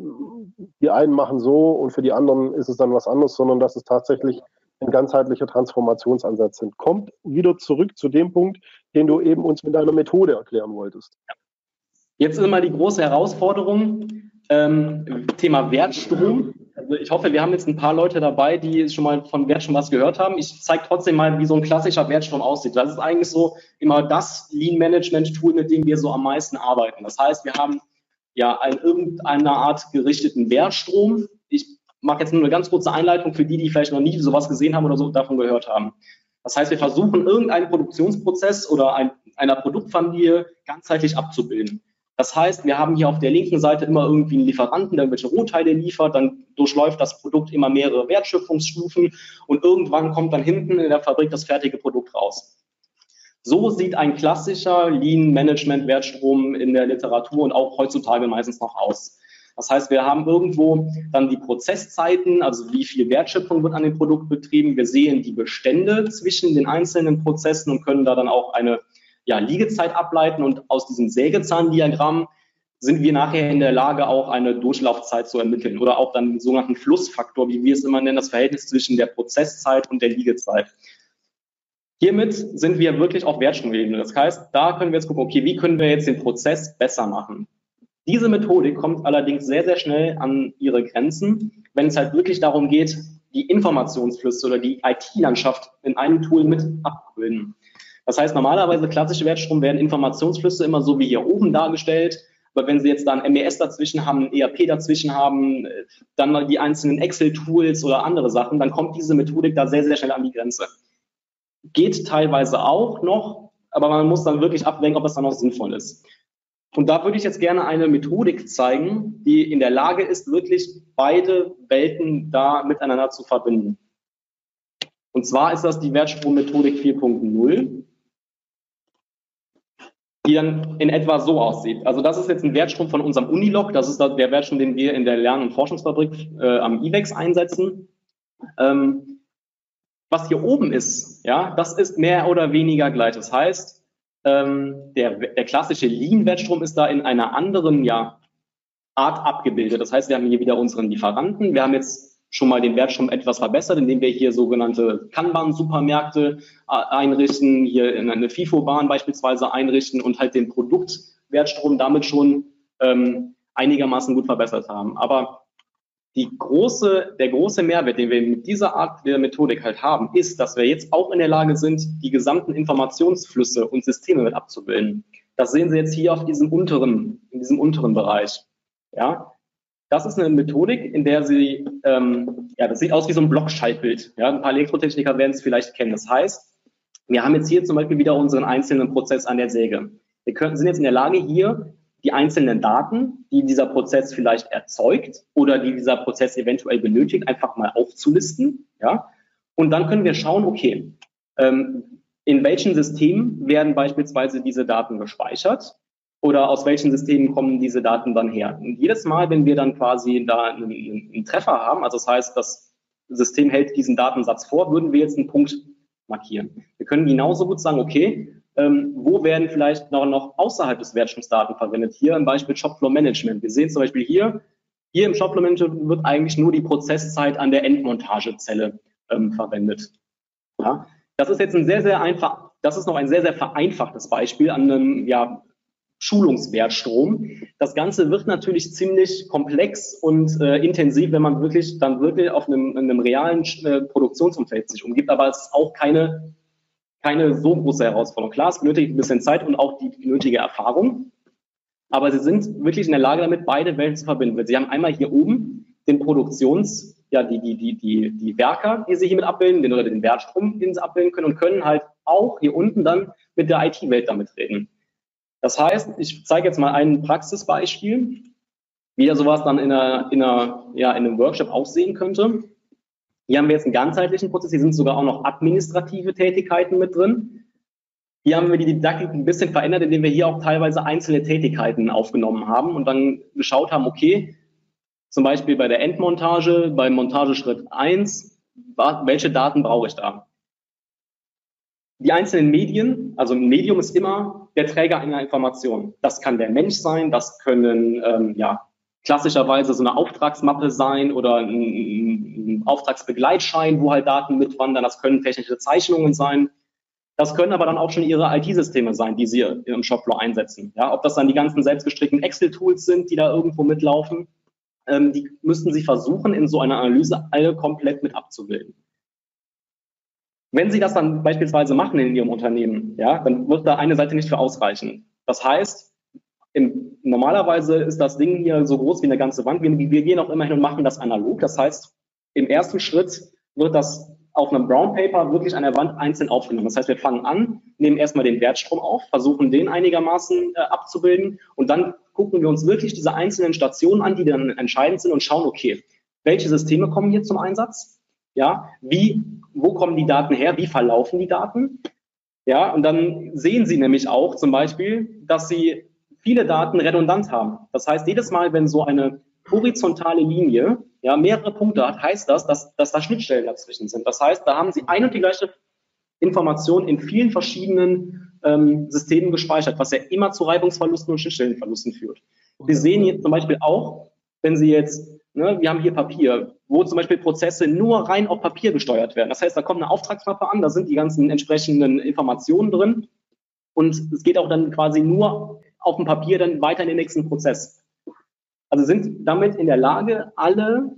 die einen machen so und für die anderen ist es dann was anderes, sondern dass es tatsächlich ein ganzheitlicher Transformationsansatz sind. Kommt wieder zurück zu dem Punkt, den du eben uns mit deiner Methode erklären wolltest. Jetzt ist immer die große Herausforderung, ähm, Thema Wertstrom. Also ich hoffe, wir haben jetzt ein paar Leute dabei, die schon mal von Wertstrom was gehört haben. Ich zeige trotzdem mal, wie so ein klassischer Wertstrom aussieht. Das ist eigentlich so immer das Lean-Management-Tool, mit dem wir so am meisten arbeiten. Das heißt, wir haben ja in irgendeiner Art gerichteten Wertstrom. Ich mache jetzt nur eine ganz kurze Einleitung für die, die vielleicht noch nie sowas gesehen haben oder so davon gehört haben. Das heißt, wir versuchen, irgendeinen Produktionsprozess oder ein, einer Produktfamilie ganzheitlich abzubilden. Das heißt, wir haben hier auf der linken Seite immer irgendwie einen Lieferanten, der irgendwelche Rohteile liefert, dann durchläuft das Produkt immer mehrere Wertschöpfungsstufen und irgendwann kommt dann hinten in der Fabrik das fertige Produkt raus. So sieht ein klassischer Lean-Management-Wertstrom in der Literatur und auch heutzutage meistens noch aus. Das heißt, wir haben irgendwo dann die Prozesszeiten, also wie viel Wertschöpfung wird an dem Produkt betrieben. Wir sehen die Bestände zwischen den einzelnen Prozessen und können da dann auch eine ja, Liegezeit ableiten. Und aus diesem Sägezahndiagramm sind wir nachher in der Lage, auch eine Durchlaufzeit zu ermitteln oder auch dann den sogenannten Flussfaktor, wie wir es immer nennen, das Verhältnis zwischen der Prozesszeit und der Liegezeit. Hiermit sind wir wirklich auf Wertstromebene. Das heißt, da können wir jetzt gucken, okay, wie können wir jetzt den Prozess besser machen? Diese Methodik kommt allerdings sehr, sehr schnell an ihre Grenzen, wenn es halt wirklich darum geht, die Informationsflüsse oder die I T-Landschaft in einem Tool mit abzubilden. Das heißt, normalerweise klassische Wertstrom werden Informationsflüsse immer so wie hier oben dargestellt. Aber wenn Sie jetzt da ein M E S dazwischen haben, ein E R P dazwischen haben, dann mal die einzelnen Excel-Tools oder andere Sachen, dann kommt diese Methodik da sehr, sehr schnell an die Grenze. Geht teilweise auch noch, aber man muss dann wirklich abwägen, ob es dann noch sinnvoll ist. Und da würde ich jetzt gerne eine Methodik zeigen, die in der Lage ist, wirklich beide Welten da miteinander zu verbinden. Und zwar ist das die Wertstrommethodik vier Punkt null, die dann in etwa so aussieht. Also das ist jetzt ein Wertstrom von unserem Unilog, das ist der Wertstrom, den wir in der Lern- und Forschungsfabrik äh, am I W E X einsetzen. Ähm, was hier oben ist, ja, das ist mehr oder weniger gleich. Das heißt, ähm, der, der klassische Lean-Wertstrom ist da in einer anderen ja, Art abgebildet. Das heißt, wir haben hier wieder unseren Lieferanten. Wir haben jetzt schon mal den Wertstrom etwas verbessert, indem wir hier sogenannte Kanban-Supermärkte einrichten, hier in eine FIFO-Bahn beispielsweise einrichten und halt den Produktwertstrom damit schon ähm, einigermaßen gut verbessert haben. Aber die große, der große Mehrwert, den wir mit dieser Art der Methodik halt haben, ist, dass wir jetzt auch in der Lage sind, die gesamten Informationsflüsse und Systeme mit abzubilden. Das sehen Sie jetzt hier auf diesem unteren, in diesem unteren Bereich. Ja, das ist eine Methodik, in der Sie, ähm, ja, das sieht aus wie so ein Blockschaltbild. Ja, ein paar Elektrotechniker werden es vielleicht kennen. Das heißt, wir haben jetzt hier zum Beispiel wieder unseren einzelnen Prozess an der Säge. Wir können, sind jetzt in der Lage, hier die einzelnen Daten, die dieser Prozess vielleicht erzeugt oder die dieser Prozess eventuell benötigt, einfach mal aufzulisten. Ja, und dann können wir schauen, okay, ähm, in welchen Systemen werden beispielsweise diese Daten gespeichert? Oder aus welchen Systemen kommen diese Daten dann her? Und jedes Mal, wenn wir dann quasi da einen, einen Treffer haben, also das heißt, dass System hält diesen Datensatz vor, würden wir jetzt einen Punkt markieren. Wir können genauso gut sagen, okay, ähm, wo werden vielleicht noch, noch außerhalb des Wertstroms Daten verwendet? Hier im Beispiel Shopfloor Management. Wir sehen zum Beispiel hier, hier im Shopfloor Management wird eigentlich nur die Prozesszeit an der Endmontagezelle ähm, verwendet. Ja? Das ist jetzt ein sehr, sehr einfach, das ist noch ein sehr, sehr vereinfachtes Beispiel an einem, ja, Schulungswertstrom. Das Ganze wird natürlich ziemlich komplex und äh, intensiv, wenn man wirklich dann wirklich auf einem, einem realen äh, Produktionsumfeld sich umgibt, aber es ist auch keine, keine so große Herausforderung. Klar, es benötigt ein bisschen Zeit und auch die nötige Erfahrung, aber sie sind wirklich in der Lage damit, beide Welten zu verbinden. Sie haben einmal hier oben den Produktions, ja, die, die, die, die, die Werker, die sie hiermit abbilden, den, oder den Wertstrom, den sie abbilden können, und können halt auch hier unten dann mit der I T-Welt damit reden. Das heißt, ich zeige jetzt mal ein Praxisbeispiel, wie ja sowas dann in, einer, in, einer, ja, in einem Workshop aussehen könnte. Hier haben wir jetzt einen ganzheitlichen Prozess, hier sind sogar auch noch administrative Tätigkeiten mit drin. Hier haben wir die Didaktik ein bisschen verändert, indem wir hier auch teilweise einzelne Tätigkeiten aufgenommen haben und dann geschaut haben, okay, zum Beispiel bei der Endmontage, beim Montageschritt eins, welche Daten brauche ich da? Die einzelnen Medien, also ein Medium ist immer der Träger einer Information. Das kann der Mensch sein, das können ähm, ja klassischerweise so eine Auftragsmappe sein oder ein, ein Auftragsbegleitschein, wo halt Daten mitwandern. Das können technische Zeichnungen sein. Das können aber dann auch schon Ihre I T-Systeme sein, die Sie im Shopfloor einsetzen. Ja, ob das dann die ganzen selbstgestrickten Excel-Tools sind, die da irgendwo mitlaufen, ähm, die müssten Sie versuchen, in so einer Analyse alle komplett mit abzubilden. Wenn Sie das dann beispielsweise machen in Ihrem Unternehmen, ja, dann wird da eine Seite nicht für ausreichen. Das heißt, im, normalerweise ist das Ding hier so groß wie eine ganze Wand. Wir, wir gehen auch immerhin und machen das analog. Das heißt, im ersten Schritt wird das auf einem Brown Paper wirklich an der Wand einzeln aufgenommen. Das heißt, wir fangen an, nehmen erstmal den Wertstrom auf, versuchen den einigermaßen äh, abzubilden und dann gucken wir uns wirklich diese einzelnen Stationen an, die dann entscheidend sind und schauen, okay, welche Systeme kommen hier zum Einsatz? Ja, wie Wo kommen die Daten her? Wie verlaufen die Daten? Ja, und dann sehen Sie nämlich auch zum Beispiel, dass Sie viele Daten redundant haben. Das heißt, jedes Mal, wenn so eine horizontale Linie ja mehrere Punkte hat, heißt das, dass, dass da Schnittstellen dazwischen sind. Das heißt, da haben Sie ein und die gleiche Information in vielen verschiedenen ähm, Systemen gespeichert, was ja immer zu Reibungsverlusten und Schnittstellenverlusten führt. Sie sehen jetzt zum Beispiel auch, wenn Sie jetzt, ne, wir haben hier Papier, wo zum Beispiel Prozesse nur rein auf Papier gesteuert werden. Das heißt, da kommt eine Auftragsmappe an, da sind die ganzen entsprechenden Informationen drin und es geht auch dann quasi nur auf dem Papier dann weiter in den nächsten Prozess. Also sind damit in der Lage, alle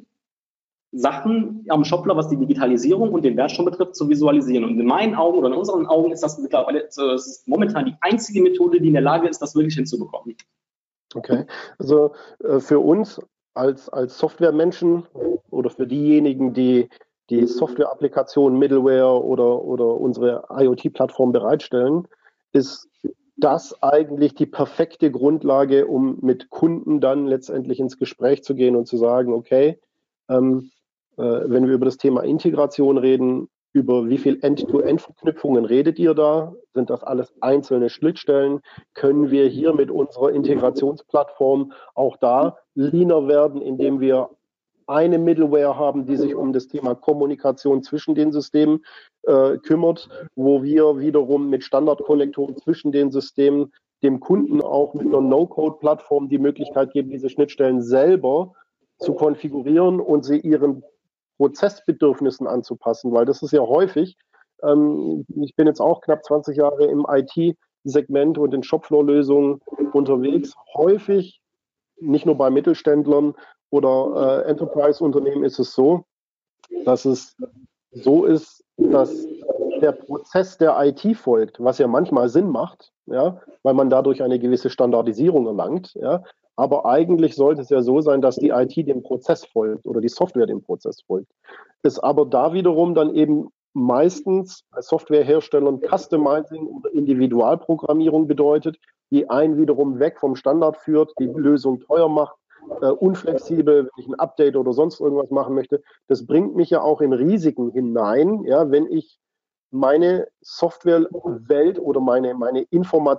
Sachen am Shopfloor, was die Digitalisierung und den Wertstrom betrifft, zu visualisieren. Und in meinen Augen oder in unseren Augen ist das mittlerweile, das ist momentan die einzige Methode, die in der Lage ist, das wirklich hinzubekommen. Okay, also äh, für uns als, als Softwaremenschen oder für diejenigen, die die Software-Applikationen, Middleware oder, oder unsere IoT-Plattform bereitstellen, ist das eigentlich die perfekte Grundlage, um mit Kunden dann letztendlich ins Gespräch zu gehen und zu sagen, okay, ähm, äh, wenn wir über das Thema Integration reden, über wie viel End-to-End-Verknüpfungen redet ihr da? Sind das alles einzelne Schnittstellen? Können wir hier mit unserer Integrationsplattform auch da leaner werden, indem wir eine Middleware haben, die sich um das Thema Kommunikation zwischen den Systemen äh, kümmert, wo wir wiederum mit Standardkonnektoren zwischen den Systemen dem Kunden auch mit einer No-Code-Plattform die Möglichkeit geben, diese Schnittstellen selber zu konfigurieren und sie ihren Prozessbedürfnissen anzupassen, weil das ist ja häufig, ähm, ich bin jetzt auch knapp zwanzig Jahre im I T-Segment und in Shopfloor-Lösungen unterwegs, häufig, nicht nur bei Mittelständlern oder äh, Enterprise-Unternehmen ist es so, dass es so ist, dass der Prozess der I T folgt, was ja manchmal Sinn macht, ja, weil man dadurch eine gewisse Standardisierung erlangt, ja, aber eigentlich sollte es ja so sein, dass die I T dem Prozess folgt oder die Software dem Prozess folgt. Ist aber da wiederum dann eben meistens bei Softwareherstellern Customizing oder Individualprogrammierung bedeutet, die einen wiederum weg vom Standard führt, die Lösung teuer macht, äh, unflexibel, wenn ich ein Update oder sonst irgendwas machen möchte. Das bringt mich ja auch in Risiken hinein, ja, wenn ich meine Softwarewelt oder meine, meine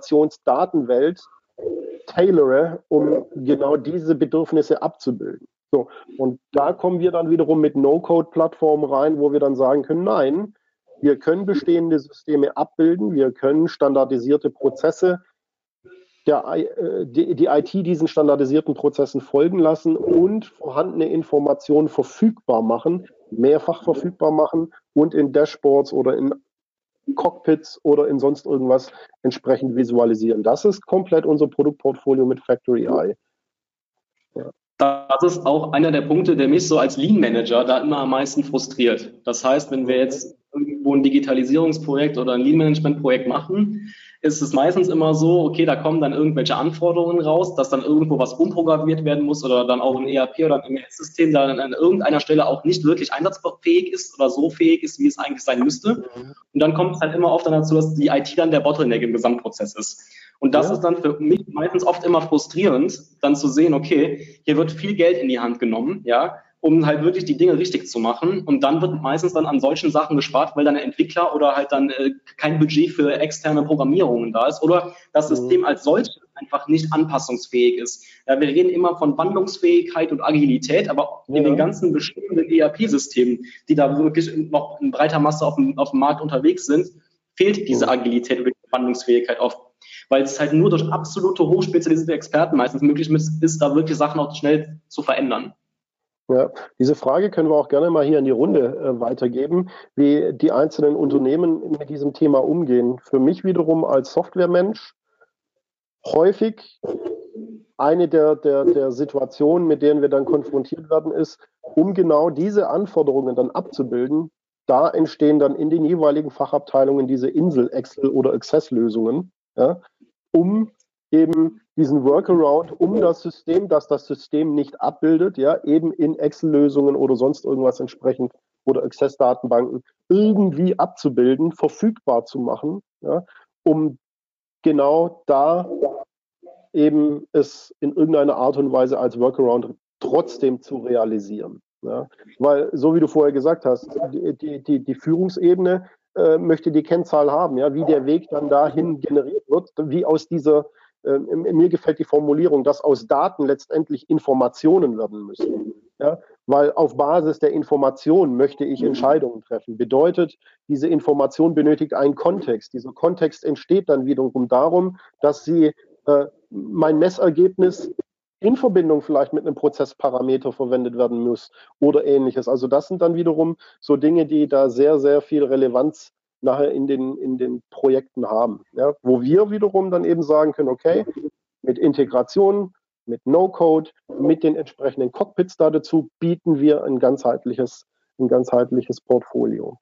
Informationsdatenwelt tailore, um genau diese Bedürfnisse abzubilden. So, und da kommen wir dann wiederum mit No-Code-Plattformen rein, wo wir dann sagen können, nein, wir können bestehende Systeme abbilden, wir können standardisierte Prozesse, der, die, die I T diesen standardisierten Prozessen folgen lassen und vorhandene Informationen verfügbar machen, mehrfach verfügbar machen und in Dashboards oder in Cockpits oder in sonst irgendwas entsprechend visualisieren. Das ist komplett unser Produktportfolio mit Factory I. Ja. Das ist auch einer der Punkte, der mich so als Lean Manager da immer am meisten frustriert. Das heißt, wenn wir jetzt irgendwo ein Digitalisierungsprojekt oder ein Lean Management Projekt machen, ist es meistens immer so, okay, da kommen dann irgendwelche Anforderungen raus, dass dann irgendwo was umprogrammiert werden muss oder dann auch ein E R P oder ein M S-System da an irgendeiner Stelle auch nicht wirklich einsatzfähig ist oder so fähig ist, wie es eigentlich sein müsste. Und dann kommt es halt immer oft dann dazu, dass die I T dann der Bottleneck im Gesamtprozess ist. Und das ja. ist dann für mich meistens oft immer frustrierend, dann zu sehen, okay, hier wird viel Geld in die Hand genommen, ja, um halt wirklich die Dinge richtig zu machen. Und dann wird meistens dann an solchen Sachen gespart, weil dann ein Entwickler oder halt dann äh, kein Budget für externe Programmierungen da ist oder das System als solches einfach nicht anpassungsfähig ist. Ja, wir reden immer von Wandlungsfähigkeit und Agilität, aber ja. in den ganzen bestehenden E R P-Systemen, die da wirklich noch in breiter Masse auf dem, auf dem Markt unterwegs sind, fehlt diese Agilität und Wandlungsfähigkeit oft. Weil es halt nur durch absolute hochspezialisierte Experten meistens möglich ist, da wirklich Sachen auch schnell zu verändern. Ja, diese Frage können wir auch gerne mal hier in die Runde äh, weitergeben, wie die einzelnen Unternehmen mit diesem Thema umgehen. Für mich wiederum als Softwaremensch häufig eine der, der, der Situationen, mit denen wir dann konfrontiert werden, ist, um genau diese Anforderungen dann abzubilden, da entstehen dann in den jeweiligen Fachabteilungen diese Insel-Excel- oder Access-Lösungen, ja, um eben diesen Workaround, um das System, das das System nicht abbildet, ja, eben in Excel-Lösungen oder sonst irgendwas entsprechend oder Access-Datenbanken irgendwie abzubilden, verfügbar zu machen, ja, um genau da eben es in irgendeiner Art und Weise als Workaround trotzdem zu realisieren. Ja. Weil, so wie du vorher gesagt hast, die, die, die Führungsebene äh, möchte die Kennzahl haben, ja, wie der Weg dann dahin generiert wird, wie aus dieser Äh, mir gefällt die Formulierung, dass aus Daten letztendlich Informationen werden müssen. Ja? Weil auf Basis der Information möchte ich Entscheidungen treffen. Bedeutet, diese Information benötigt einen Kontext. Dieser Kontext entsteht dann wiederum darum, dass sie äh, mein Messergebnis in Verbindung vielleicht mit einem Prozessparameter verwendet werden muss oder ähnliches. Also das sind dann wiederum so Dinge, die da sehr, sehr viel Relevanz nachher in den, in den Projekten haben, ja, wo wir wiederum dann eben sagen können, okay, mit Integration, mit No-Code, mit den entsprechenden Cockpits da dazu bieten wir ein ganzheitliches, ein ganzheitliches Portfolio.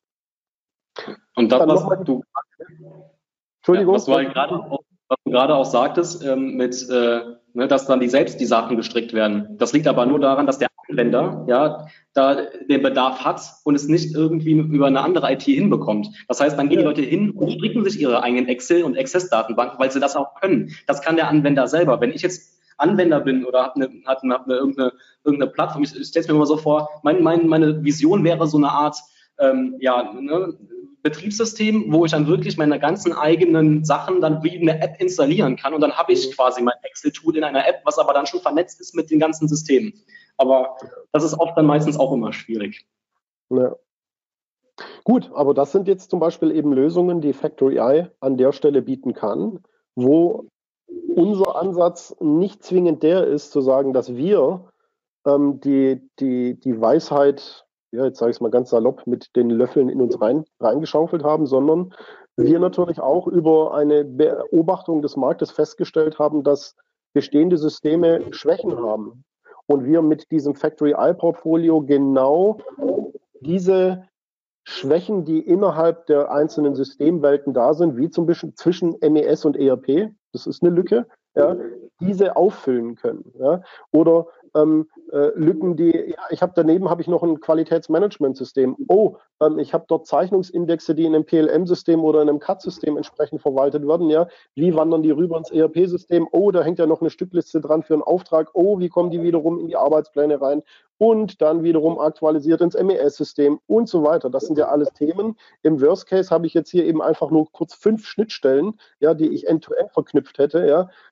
Und das, was du, Entschuldigung, ja, was du halt gerade auch, was du gerade auch sagtest, ähm, mit, äh, ne, dass dann die selbst die Sachen gestrickt werden. Das liegt aber nur daran, dass der Anwender ja da den Bedarf hat und es nicht irgendwie über eine andere I T hinbekommt. Das heißt, dann gehen die Leute hin und stricken sich ihre eigenen Excel- und Access-Datenbanken, weil sie das auch können. Das kann der Anwender selber. Wenn ich jetzt Anwender bin oder habe eine, hab eine, hab eine, irgendeine, irgendeine Plattform, ich, ich stelle es mir immer so vor, mein, mein, meine Vision wäre so eine Art ähm, ja, ne, Betriebssystem, wo ich dann wirklich meine ganzen eigenen Sachen dann wie eine App installieren kann und dann habe ich quasi mein Excel-Tool in einer App, was aber dann schon vernetzt ist mit den ganzen Systemen. Aber das ist oft dann meistens auch immer schwierig. Ja. Gut, aber das sind jetzt zum Beispiel eben Lösungen, die Factory I an der Stelle bieten kann, wo unser Ansatz nicht zwingend der ist, zu sagen, dass wir ähm, die, die, die Weisheit, ja, jetzt sage ich es mal ganz salopp, mit den Löffeln in uns rein, reingeschaufelt haben, sondern wir natürlich auch über eine Beobachtung des Marktes festgestellt haben, dass bestehende Systeme Schwächen haben. Und wir mit diesem Factory I-Portfolio genau diese Schwächen, die innerhalb der einzelnen Systemwelten da sind, wie zum Beispiel zwischen M E S und E R P, das ist eine Lücke, ja, diese auffüllen können. Ja. Oder ähm, äh, Lücken, die, ja, ich habe daneben habe ich noch ein Qualitätsmanagementsystem. Oh, ähm, ich habe dort Zeichnungsindexe, die in einem P L M-System oder in einem C A D-System entsprechend verwaltet werden. Ja, wie wandern die rüber ins E R P-System? Oh, da hängt ja noch eine Stückliste dran für einen Auftrag. Oh, wie kommen die wiederum in die Arbeitspläne rein? Und dann wiederum aktualisiert ins M E S-System und so weiter. Das sind ja alles Themen. Im Worst Case habe ich jetzt hier eben einfach nur kurz fünf Schnittstellen, ja, die ich end-to-end verknüpft hätte, ja,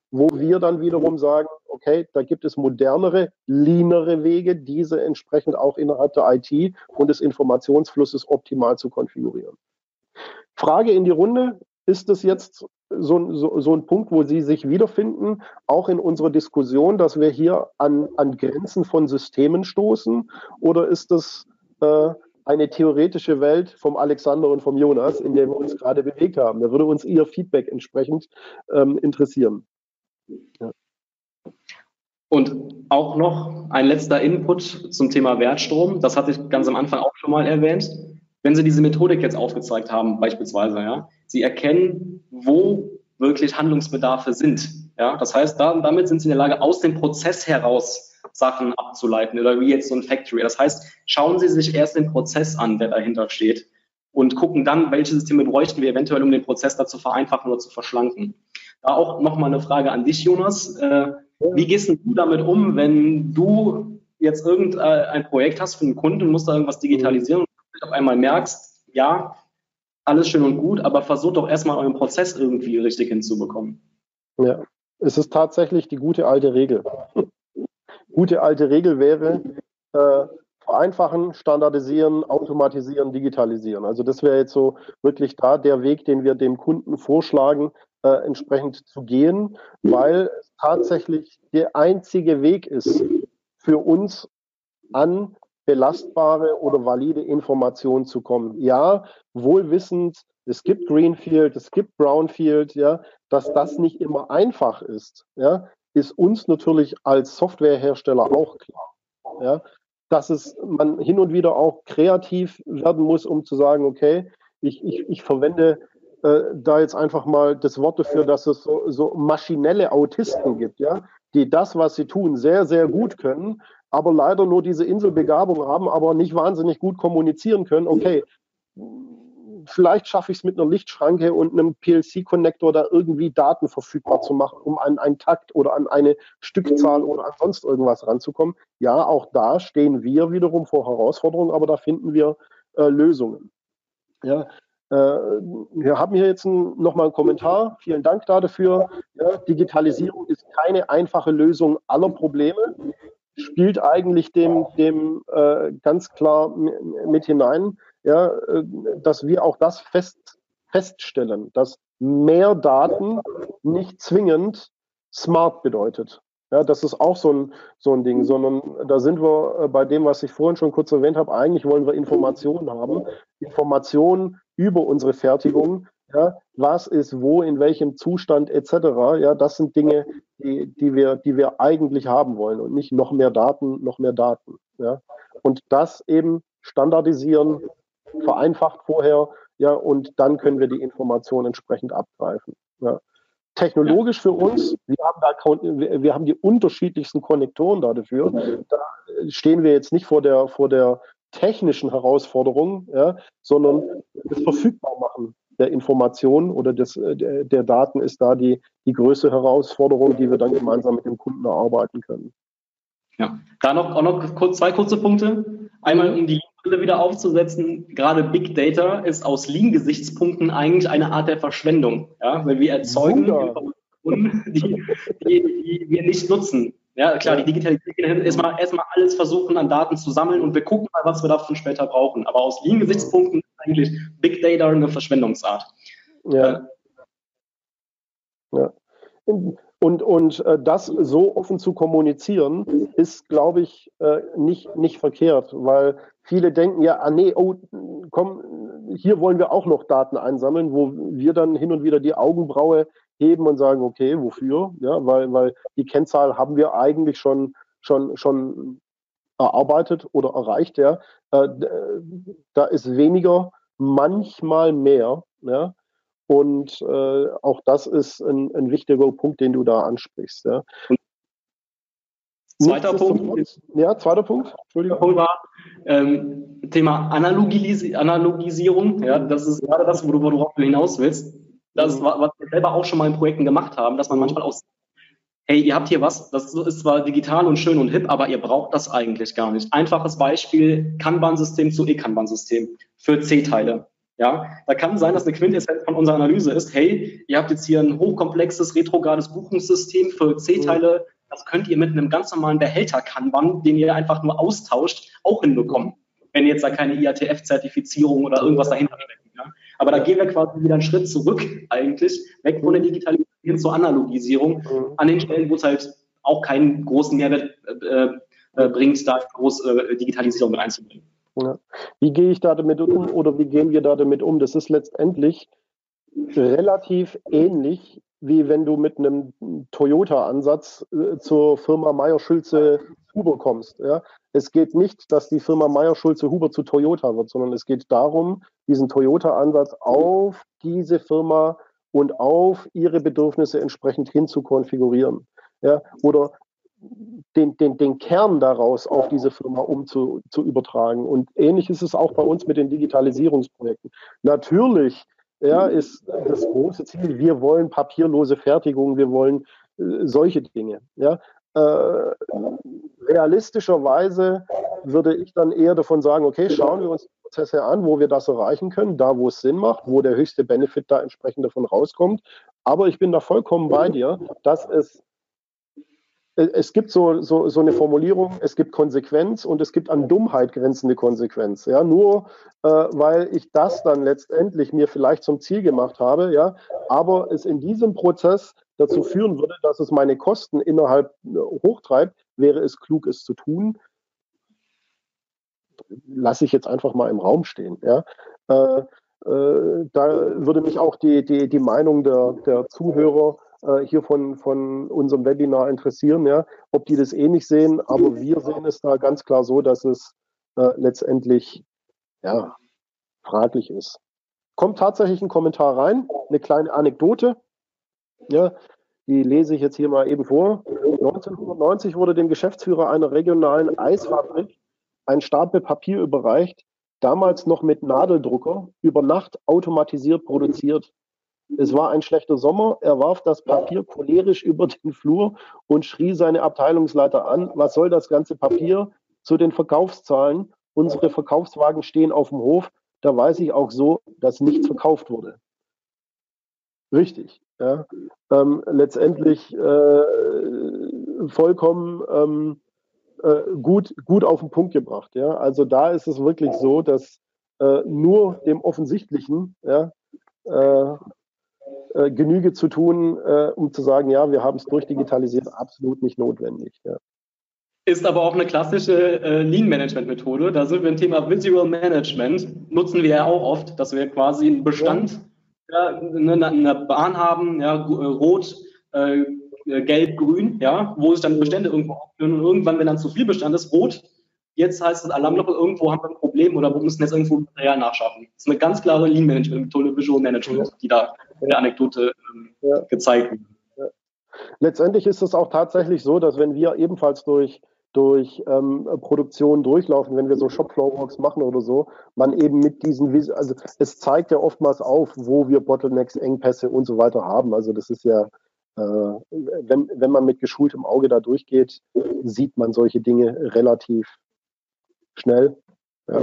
wo wir dann wiederum sagen, okay, da gibt es modernere, leanere Wege, diese entsprechend auch innerhalb der I T und des Informationsflusses optimal zu konfigurieren. Frage in die Runde, ist das jetzt so, so, so ein Punkt, wo Sie sich wiederfinden, auch in unserer Diskussion, dass wir hier an, an Grenzen von Systemen stoßen? Oder ist das äh, eine theoretische Welt vom Alexander und vom Jonas, in der wir uns gerade bewegt haben? Da würde uns Ihr Feedback entsprechend ähm, interessieren. Ja. Und auch noch ein letzter Input zum Thema Wertstrom. Das hatte ich ganz am Anfang auch schon mal erwähnt. Wenn Sie diese Methodik jetzt aufgezeigt haben, beispielsweise, ja, Sie erkennen, wo wirklich Handlungsbedarfe sind. Ja, das heißt, da, damit sind Sie in der Lage, aus dem Prozess heraus Sachen abzuleiten oder wie jetzt so ein Factory. Das heißt, schauen Sie sich erst den Prozess an, der dahinter steht und gucken dann, welche Systeme bräuchten wir eventuell, um den Prozess da zu vereinfachen oder zu verschlanken. Da auch nochmal eine Frage an dich, Jonas. Äh, wie gehst du damit um, wenn du jetzt irgendein Projekt hast für einen Kunden und musst da irgendwas digitalisieren und auf einmal merkst, ja, alles schön und gut, aber versucht doch erstmal euren Prozess irgendwie richtig hinzubekommen. Ja, es ist tatsächlich die gute alte Regel. Gute alte Regel wäre, äh, vereinfachen, standardisieren, automatisieren, digitalisieren. Also das wäre jetzt so wirklich da der Weg, den wir dem Kunden vorschlagen, äh, entsprechend zu gehen, weil es tatsächlich der einzige Weg ist, für uns an belastbare oder valide Informationen zu kommen. Ja, wohl wissend, es gibt Greenfield, es gibt Brownfield, ja, dass das nicht immer einfach ist, ja, ist uns natürlich als Softwarehersteller auch klar. Ja, dass es man hin und wieder auch kreativ werden muss, um zu sagen, okay, ich, ich, ich verwende äh, da jetzt einfach mal das Wort dafür, dass es so, so maschinelle Autisten gibt, ja, die das, was sie tun, sehr, sehr gut können, aber leider nur diese Inselbegabung haben, aber nicht wahnsinnig gut kommunizieren können. Okay, vielleicht schaffe ich es mit einer Lichtschranke und einem P L C-Connector da irgendwie Daten verfügbar zu machen, um an einen Takt oder an eine Stückzahl oder an sonst irgendwas ranzukommen. Ja, auch da stehen wir wiederum vor Herausforderungen, aber da finden wir äh, Lösungen. Ja, äh, wir haben hier jetzt ein, nochmal einen Kommentar. Vielen Dank da dafür. Ja, Digitalisierung ist keine einfache Lösung aller Probleme. Spielt eigentlich dem, dem äh, ganz klar mit hinein, ja, äh, dass wir auch das fest, feststellen, dass mehr Daten nicht zwingend smart bedeutet. Ja, das ist auch so ein, so ein Ding, sondern da sind wir äh, bei dem, was ich vorhin schon kurz erwähnt habe, eigentlich wollen wir Informationen haben, Informationen über unsere Fertigung, ja, was ist wo, in welchem Zustand et cetera. Ja, das sind Dinge, die, die, wir, die wir eigentlich haben wollen und nicht noch mehr Daten, noch mehr Daten. Ja. Und das eben standardisieren, vereinfacht vorher, ja, und dann können wir die Informationen entsprechend abgreifen. Ja. Technologisch für uns, wir haben, da, wir haben die unterschiedlichsten Konnektoren da dafür. Da stehen wir jetzt nicht vor der, vor der technischen Herausforderung, ja, sondern das Verfügbarmachen der Informationen oder des, der, der Daten ist da die, die größte Herausforderung, die wir dann gemeinsam mit dem Kunden erarbeiten können. Ja, da noch, auch noch kurz, zwei kurze Punkte. Einmal, um die Brille wieder aufzusetzen, gerade Big Data ist aus Lean-Gesichtspunkten eigentlich eine Art der Verschwendung, ja, weil wir erzeugen Informationen, die, die, die wir nicht nutzen. Ja, klar, die Digitalisierung erstmal erstmal alles versuchen, an Daten zu sammeln und wir gucken mal, was wir davon später brauchen. Aber aus Lean-Gesichtspunkten ist eigentlich Big Data eine Verschwendungsart. Ja. Ja. Und, und äh, das so offen zu kommunizieren, ist, glaube ich, äh, nicht, nicht verkehrt, weil viele denken ja, ah nee, oh, komm, hier wollen wir auch noch Daten einsammeln, wo wir dann hin und wieder die Augenbraue heben und sagen, okay, wofür? Ja, weil, weil die Kennzahl haben wir eigentlich schon, schon, schon erarbeitet oder erreicht. Ja. Äh, da ist weniger manchmal mehr, ja. Und äh, auch das ist ein, ein wichtiger Punkt, den du da ansprichst. Ja. Zweiter Punkt. Ja, zweiter Punkt. Entschuldigung. Punkt war ähm, Thema Analogis Analogisierung. Ja, das ist gerade das, wo du, worauf du hinaus willst. Das ist, was wir selber auch schon mal in Projekten gemacht haben, dass man manchmal auch, hey, ihr habt hier was, das ist zwar digital und schön und hip, aber ihr braucht das eigentlich gar nicht. Einfaches Beispiel, Kanban-System zu E-Kanban-System für C-Teile. Ja, da kann sein, dass eine Quintessenz von unserer Analyse ist, hey, ihr habt jetzt hier ein hochkomplexes, retrogrades Buchungssystem für C-Teile, das könnt ihr mit einem ganz normalen Behälter-Kanban, den ihr einfach nur austauscht, auch hinbekommen, wenn jetzt da keine I A T F-Zertifizierung oder irgendwas dahinter steckt. Ja? Aber da gehen wir quasi wieder einen Schritt zurück eigentlich, weg von der Digitalisierung hin zur Analogisierung, an den Stellen, wo es halt auch keinen großen Mehrwert äh, äh, bringt, da groß äh, Digitalisierung mit einzubringen. Ja. Wie gehe ich da damit um oder wie gehen wir da damit um? Das ist letztendlich relativ ähnlich, wie wenn du mit einem Toyota-Ansatz äh, zur Firma Meyer-Schulze-Huber kommst. Ja? Es geht nicht, dass die Firma Meyer-Schulze-Huber zu Toyota wird, sondern es geht darum, diesen Toyota-Ansatz auf diese Firma und auf ihre Bedürfnisse entsprechend hin zu konfigurieren. Ja? Oder Den, den, den Kern daraus auf diese Firma um zu, zu übertragen. Und ähnlich ist es auch bei uns mit den Digitalisierungsprojekten. Natürlich ja, ist das große Ziel, wir wollen papierlose Fertigung, wir wollen äh, solche Dinge. Ja. Äh, realistischerweise würde ich dann eher davon sagen, okay, schauen wir uns die Prozesse an, wo wir das erreichen können, da wo es Sinn macht, wo der höchste Benefit da entsprechend davon rauskommt. Aber ich bin da vollkommen bei dir, dass es Es gibt so, so, so eine Formulierung, es gibt Konsequenz und es gibt an Dummheit grenzende Konsequenz. Ja? Nur äh, weil ich das dann letztendlich mir vielleicht zum Ziel gemacht habe, ja, aber es in diesem Prozess dazu führen würde, dass es meine Kosten innerhalb äh, hochtreibt, wäre es klug, es zu tun. Lasse ich jetzt einfach mal im Raum stehen. Ja? Äh, äh, da würde mich auch die, die, die Meinung der, der Zuhörer hier von, von unserem Webinar interessieren, ja, ob die das ähnlich sehen, aber wir sehen es da ganz klar so, dass es äh, letztendlich ja, fraglich ist. Kommt tatsächlich ein Kommentar rein, eine kleine Anekdote, ja, die lese ich jetzt hier mal eben vor. neunzehnhundertneunzig wurde dem Geschäftsführer einer regionalen Eisfabrik ein Stapel Papier überreicht, damals noch mit Nadeldrucker, über Nacht automatisiert produziert. Es war ein schlechter Sommer, er warf das Papier cholerisch über den Flur und schrie seine Abteilungsleiter an, was soll das ganze Papier? Zu den Verkaufszahlen, unsere Verkaufswagen stehen auf dem Hof, da weiß ich auch so, dass nichts verkauft wurde. Richtig, ja. Ähm, letztendlich äh, vollkommen ähm, äh, gut, gut auf den Punkt gebracht. Ja. Also da ist es wirklich so, dass äh, nur dem Offensichtlichen, ja, äh, Äh, Genüge zu tun, äh, um zu sagen, ja, wir haben es durchdigitalisiert, absolut nicht notwendig. Ja. Ist aber auch eine klassische äh, Lean-Management-Methode. Da sind wir im Thema Visual Management, nutzen wir ja auch oft, dass wir quasi einen Bestand, ja. Ja, eine, eine Bahn haben, ja, rot, äh, gelb, grün, ja, wo sich dann Bestände irgendwo aufführen und irgendwann, wenn dann zu viel Bestand ist, rot, jetzt heißt es Alarmglocke, irgendwo haben wir ein Problem oder wir müssen jetzt irgendwo Material nachschaffen. Das ist eine ganz klare Lean-Management-Methode, Visual Management, die da in der Anekdote ähm, ja. gezeigt wird. Ja. Letztendlich ist es auch tatsächlich so, dass wenn wir ebenfalls durch, durch ähm, Produktion durchlaufen, wenn wir so Shopfloor-Walks machen oder so, man eben mit diesen, also es zeigt ja oftmals auf, wo wir Bottlenecks, Engpässe und so weiter haben. Also das ist ja, äh, wenn, wenn man mit geschultem Auge da durchgeht, sieht man solche Dinge relativ schnell. Ja.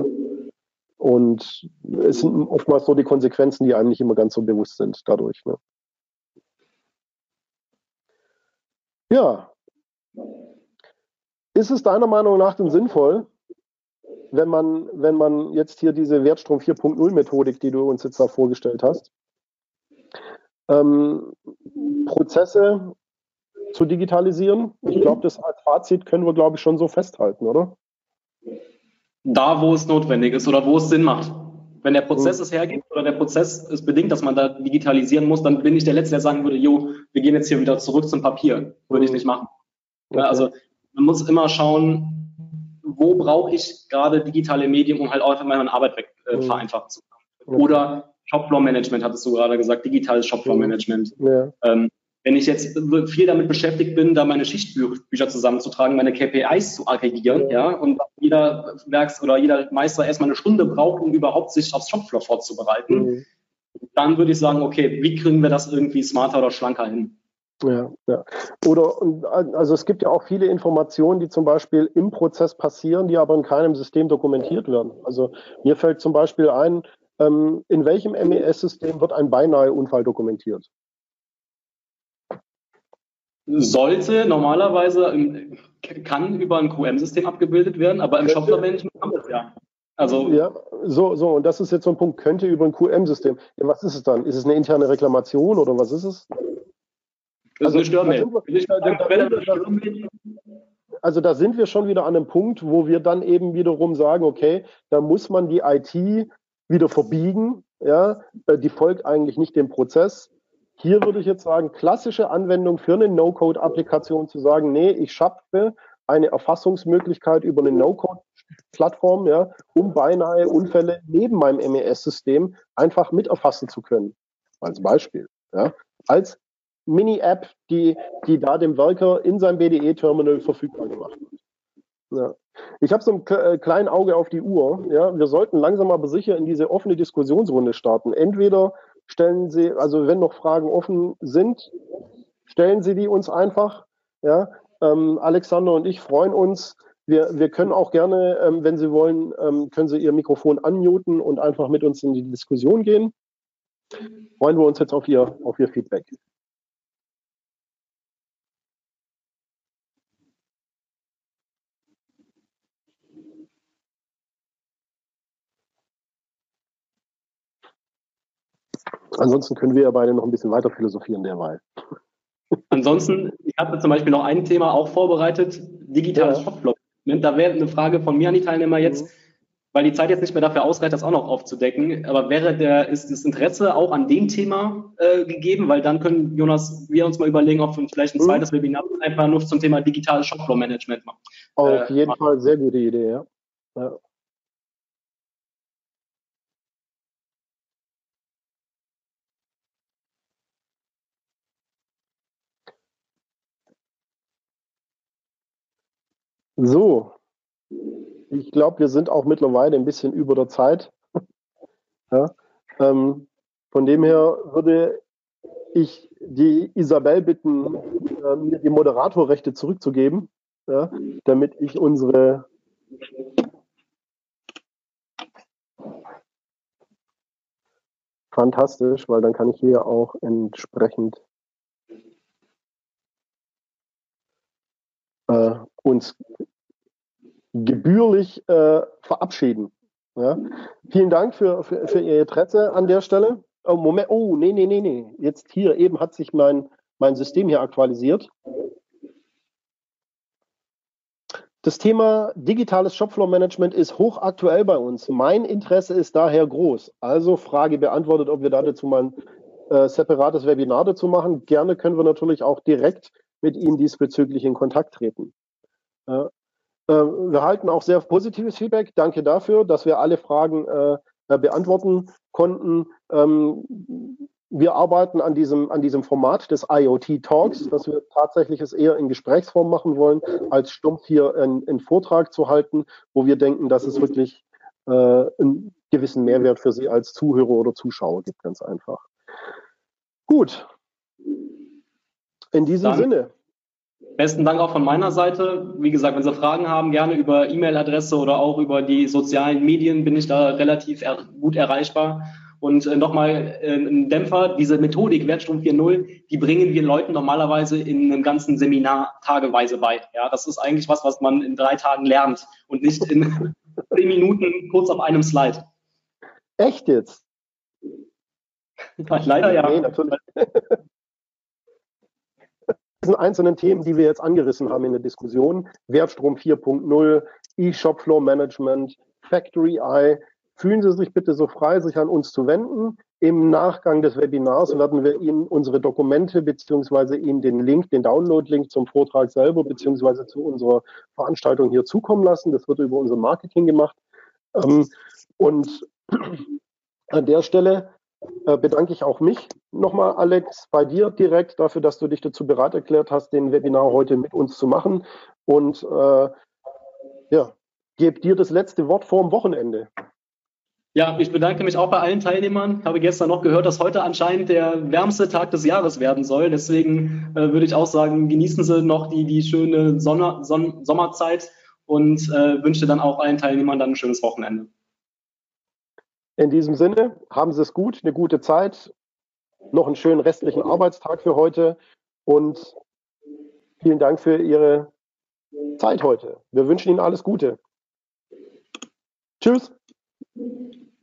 Und es sind oftmals so die Konsequenzen, die einem nicht immer ganz so bewusst sind dadurch. Ne? Ja. Ist es deiner Meinung nach denn sinnvoll, wenn man, wenn man jetzt hier diese Wertstrom vier Punkt null Methodik, die du uns jetzt da vorgestellt hast, ähm, Prozesse zu digitalisieren? Ich glaube, das als Fazit können wir, glaube ich, schon so festhalten, oder? Da, wo es notwendig ist oder wo es Sinn macht. Wenn der Prozess es hergibt oder der Prozess es bedingt, dass man da digitalisieren muss, dann bin ich der Letzte, der sagen würde, jo, wir gehen jetzt hier wieder zurück zum Papier. Würde ich nicht machen. Okay. Also man muss immer schauen, wo brauche ich gerade digitale Medien, um halt auch einfach meine Arbeit weg, äh, vereinfachen zu können. Oder Shopfloor-Management, hattest du gerade gesagt, digitales Shopfloor-Management. Ja. Ähm, Wenn ich jetzt viel damit beschäftigt bin, da meine Schichtbücher zusammenzutragen, meine K P Is zu aggregieren, ja, und jeder Werks- oder jeder Meister erstmal eine Stunde braucht, um überhaupt sich aufs Shopfloor vorzubereiten, mhm. dann würde ich sagen, okay, wie kriegen wir das irgendwie smarter oder schlanker hin? Ja, ja. Oder, also es gibt ja auch viele Informationen, die zum Beispiel im Prozess passieren, die aber in keinem System dokumentiert werden. Also mir fällt zum Beispiel ein, ähm, in welchem M E S-System wird ein Beinahe-Unfall dokumentiert? Sollte normalerweise, ähm, kann über ein Q M-System abgebildet werden, aber im Shopfloor-Management haben wir es ja. Also, ja, so, so, und das ist jetzt so ein Punkt, könnte über ein Q M-System. Ja, was ist es dann? Ist es eine interne Reklamation oder was ist es? Das ist eine Störmail. Also da sind wir schon wieder an einem Punkt, wo wir dann eben wiederum sagen, okay, da muss man die I T wieder verbiegen, ja, die folgt eigentlich nicht dem Prozess. Hier würde ich jetzt sagen, klassische Anwendung für eine No-Code-Applikation zu sagen, nee, ich schaffe eine Erfassungsmöglichkeit über eine No-Code-Plattform, ja, um beinahe Unfälle neben meinem M E S-System einfach mit erfassen zu können. Als Beispiel. Ja. Als Mini-App, die, die da dem Werker in seinem B D E-Terminal verfügbar gemacht wird. Ja. Ich habe so ein k- kleines Auge auf die Uhr. Ja. Wir sollten langsam aber sicher in diese offene Diskussionsrunde starten. Entweder stellen Sie, also wenn noch Fragen offen sind, stellen Sie die uns einfach. Ja. Ähm, Alexander und ich freuen uns. Wir, wir können auch gerne, ähm, wenn Sie wollen, ähm, können Sie Ihr Mikrofon unmuten und einfach mit uns in die Diskussion gehen. Freuen wir uns jetzt auf Ihr, auf Ihr Feedback. Ansonsten können wir ja beide noch ein bisschen weiter philosophieren derweil. Ansonsten, ich hatte zum Beispiel noch ein Thema auch vorbereitet, digitales Ja. Shopfloor. Da wäre eine Frage von mir an die Teilnehmer jetzt, mhm. weil die Zeit jetzt nicht mehr dafür ausreicht, das auch noch aufzudecken, aber wäre der, ist das Interesse auch an dem Thema äh, gegeben, weil dann können, Jonas, wir uns mal überlegen, ob wir vielleicht ein mhm. zweites Webinar einfach nur zum Thema digitales Shopfloor-Management machen. Auf äh, jeden machen. Fall, sehr gute Idee, ja. Ja. So, ich glaube, wir sind auch mittlerweile ein bisschen über der Zeit. Ja, ähm, von dem her würde ich die Isabel bitten, äh, mir die Moderatorrechte zurückzugeben, ja, damit ich unsere fantastisch, weil dann kann ich hier auch entsprechend äh, uns gebührlich äh, verabschieden. Ja. Vielen Dank für, für, für Ihr Interesse an der Stelle. Oh, Moment, oh, nee, nee, nee, nee. Jetzt hier, eben hat sich mein, mein System hier aktualisiert. Das Thema digitales Shopfloor-Management ist hochaktuell bei uns. Mein Interesse ist daher groß. Also Frage beantwortet, ob wir dazu mal ein äh, separates Webinar dazu machen. Gerne können wir natürlich auch direkt mit Ihnen diesbezüglich in Kontakt treten. Ja. Wir erhalten auch sehr positives Feedback. Danke dafür, dass wir alle Fragen äh, beantworten konnten. Ähm, wir arbeiten an diesem, an diesem Format des I O T Talks, dass wir tatsächlich es eher in Gesprächsform machen wollen, als stumpf hier einen, einen Vortrag zu halten, wo wir denken, dass es wirklich äh, einen gewissen Mehrwert für Sie als Zuhörer oder Zuschauer gibt, ganz einfach. Gut. In diesem Dann. Sinne. Besten Dank auch von meiner Seite. Wie gesagt, wenn Sie Fragen haben, gerne über E-Mail-Adresse oder auch über die sozialen Medien bin ich da relativ er gut erreichbar. Und äh, nochmal äh, ein Dämpfer, diese Methodik Wertstrom vier Punkt null, die bringen wir Leuten normalerweise in einem ganzen Seminar tageweise bei. Ja, das ist eigentlich was, was man in drei Tagen lernt und nicht in zehn Minuten kurz auf einem Slide. Echt jetzt? Leider ja. Nee, natürlich. Einzelnen Themen, die wir jetzt angerissen haben in der Diskussion, Wertstrom vier Punkt null, E-Shopfloor Management, Factory Eye, fühlen Sie sich bitte so frei, sich an uns zu wenden. Im Nachgang des Webinars werden wir Ihnen unsere Dokumente beziehungsweise Ihnen den Link, den Download-Link zum Vortrag selber beziehungsweise zu unserer Veranstaltung hier zukommen lassen. Das wird über unser Marketing gemacht. Und an der Stelle bedanke ich auch mich nochmal, Alex, bei dir direkt dafür, dass du dich dazu bereit erklärt hast, den Webinar heute mit uns zu machen. Und äh, ja, gebe dir das letzte Wort vor dem Wochenende. Ja, ich bedanke mich auch bei allen Teilnehmern. Ich habe gestern noch gehört, dass heute anscheinend der wärmste Tag des Jahres werden soll. Deswegen äh, würde ich auch sagen, genießen Sie noch die, die schöne Sonne, Son- Sommerzeit und äh, wünsche dann auch allen Teilnehmern dann ein schönes Wochenende. In diesem Sinne, haben Sie es gut, eine gute Zeit, noch einen schönen restlichen Arbeitstag für heute und vielen Dank für Ihre Zeit heute. Wir wünschen Ihnen alles Gute. Tschüss.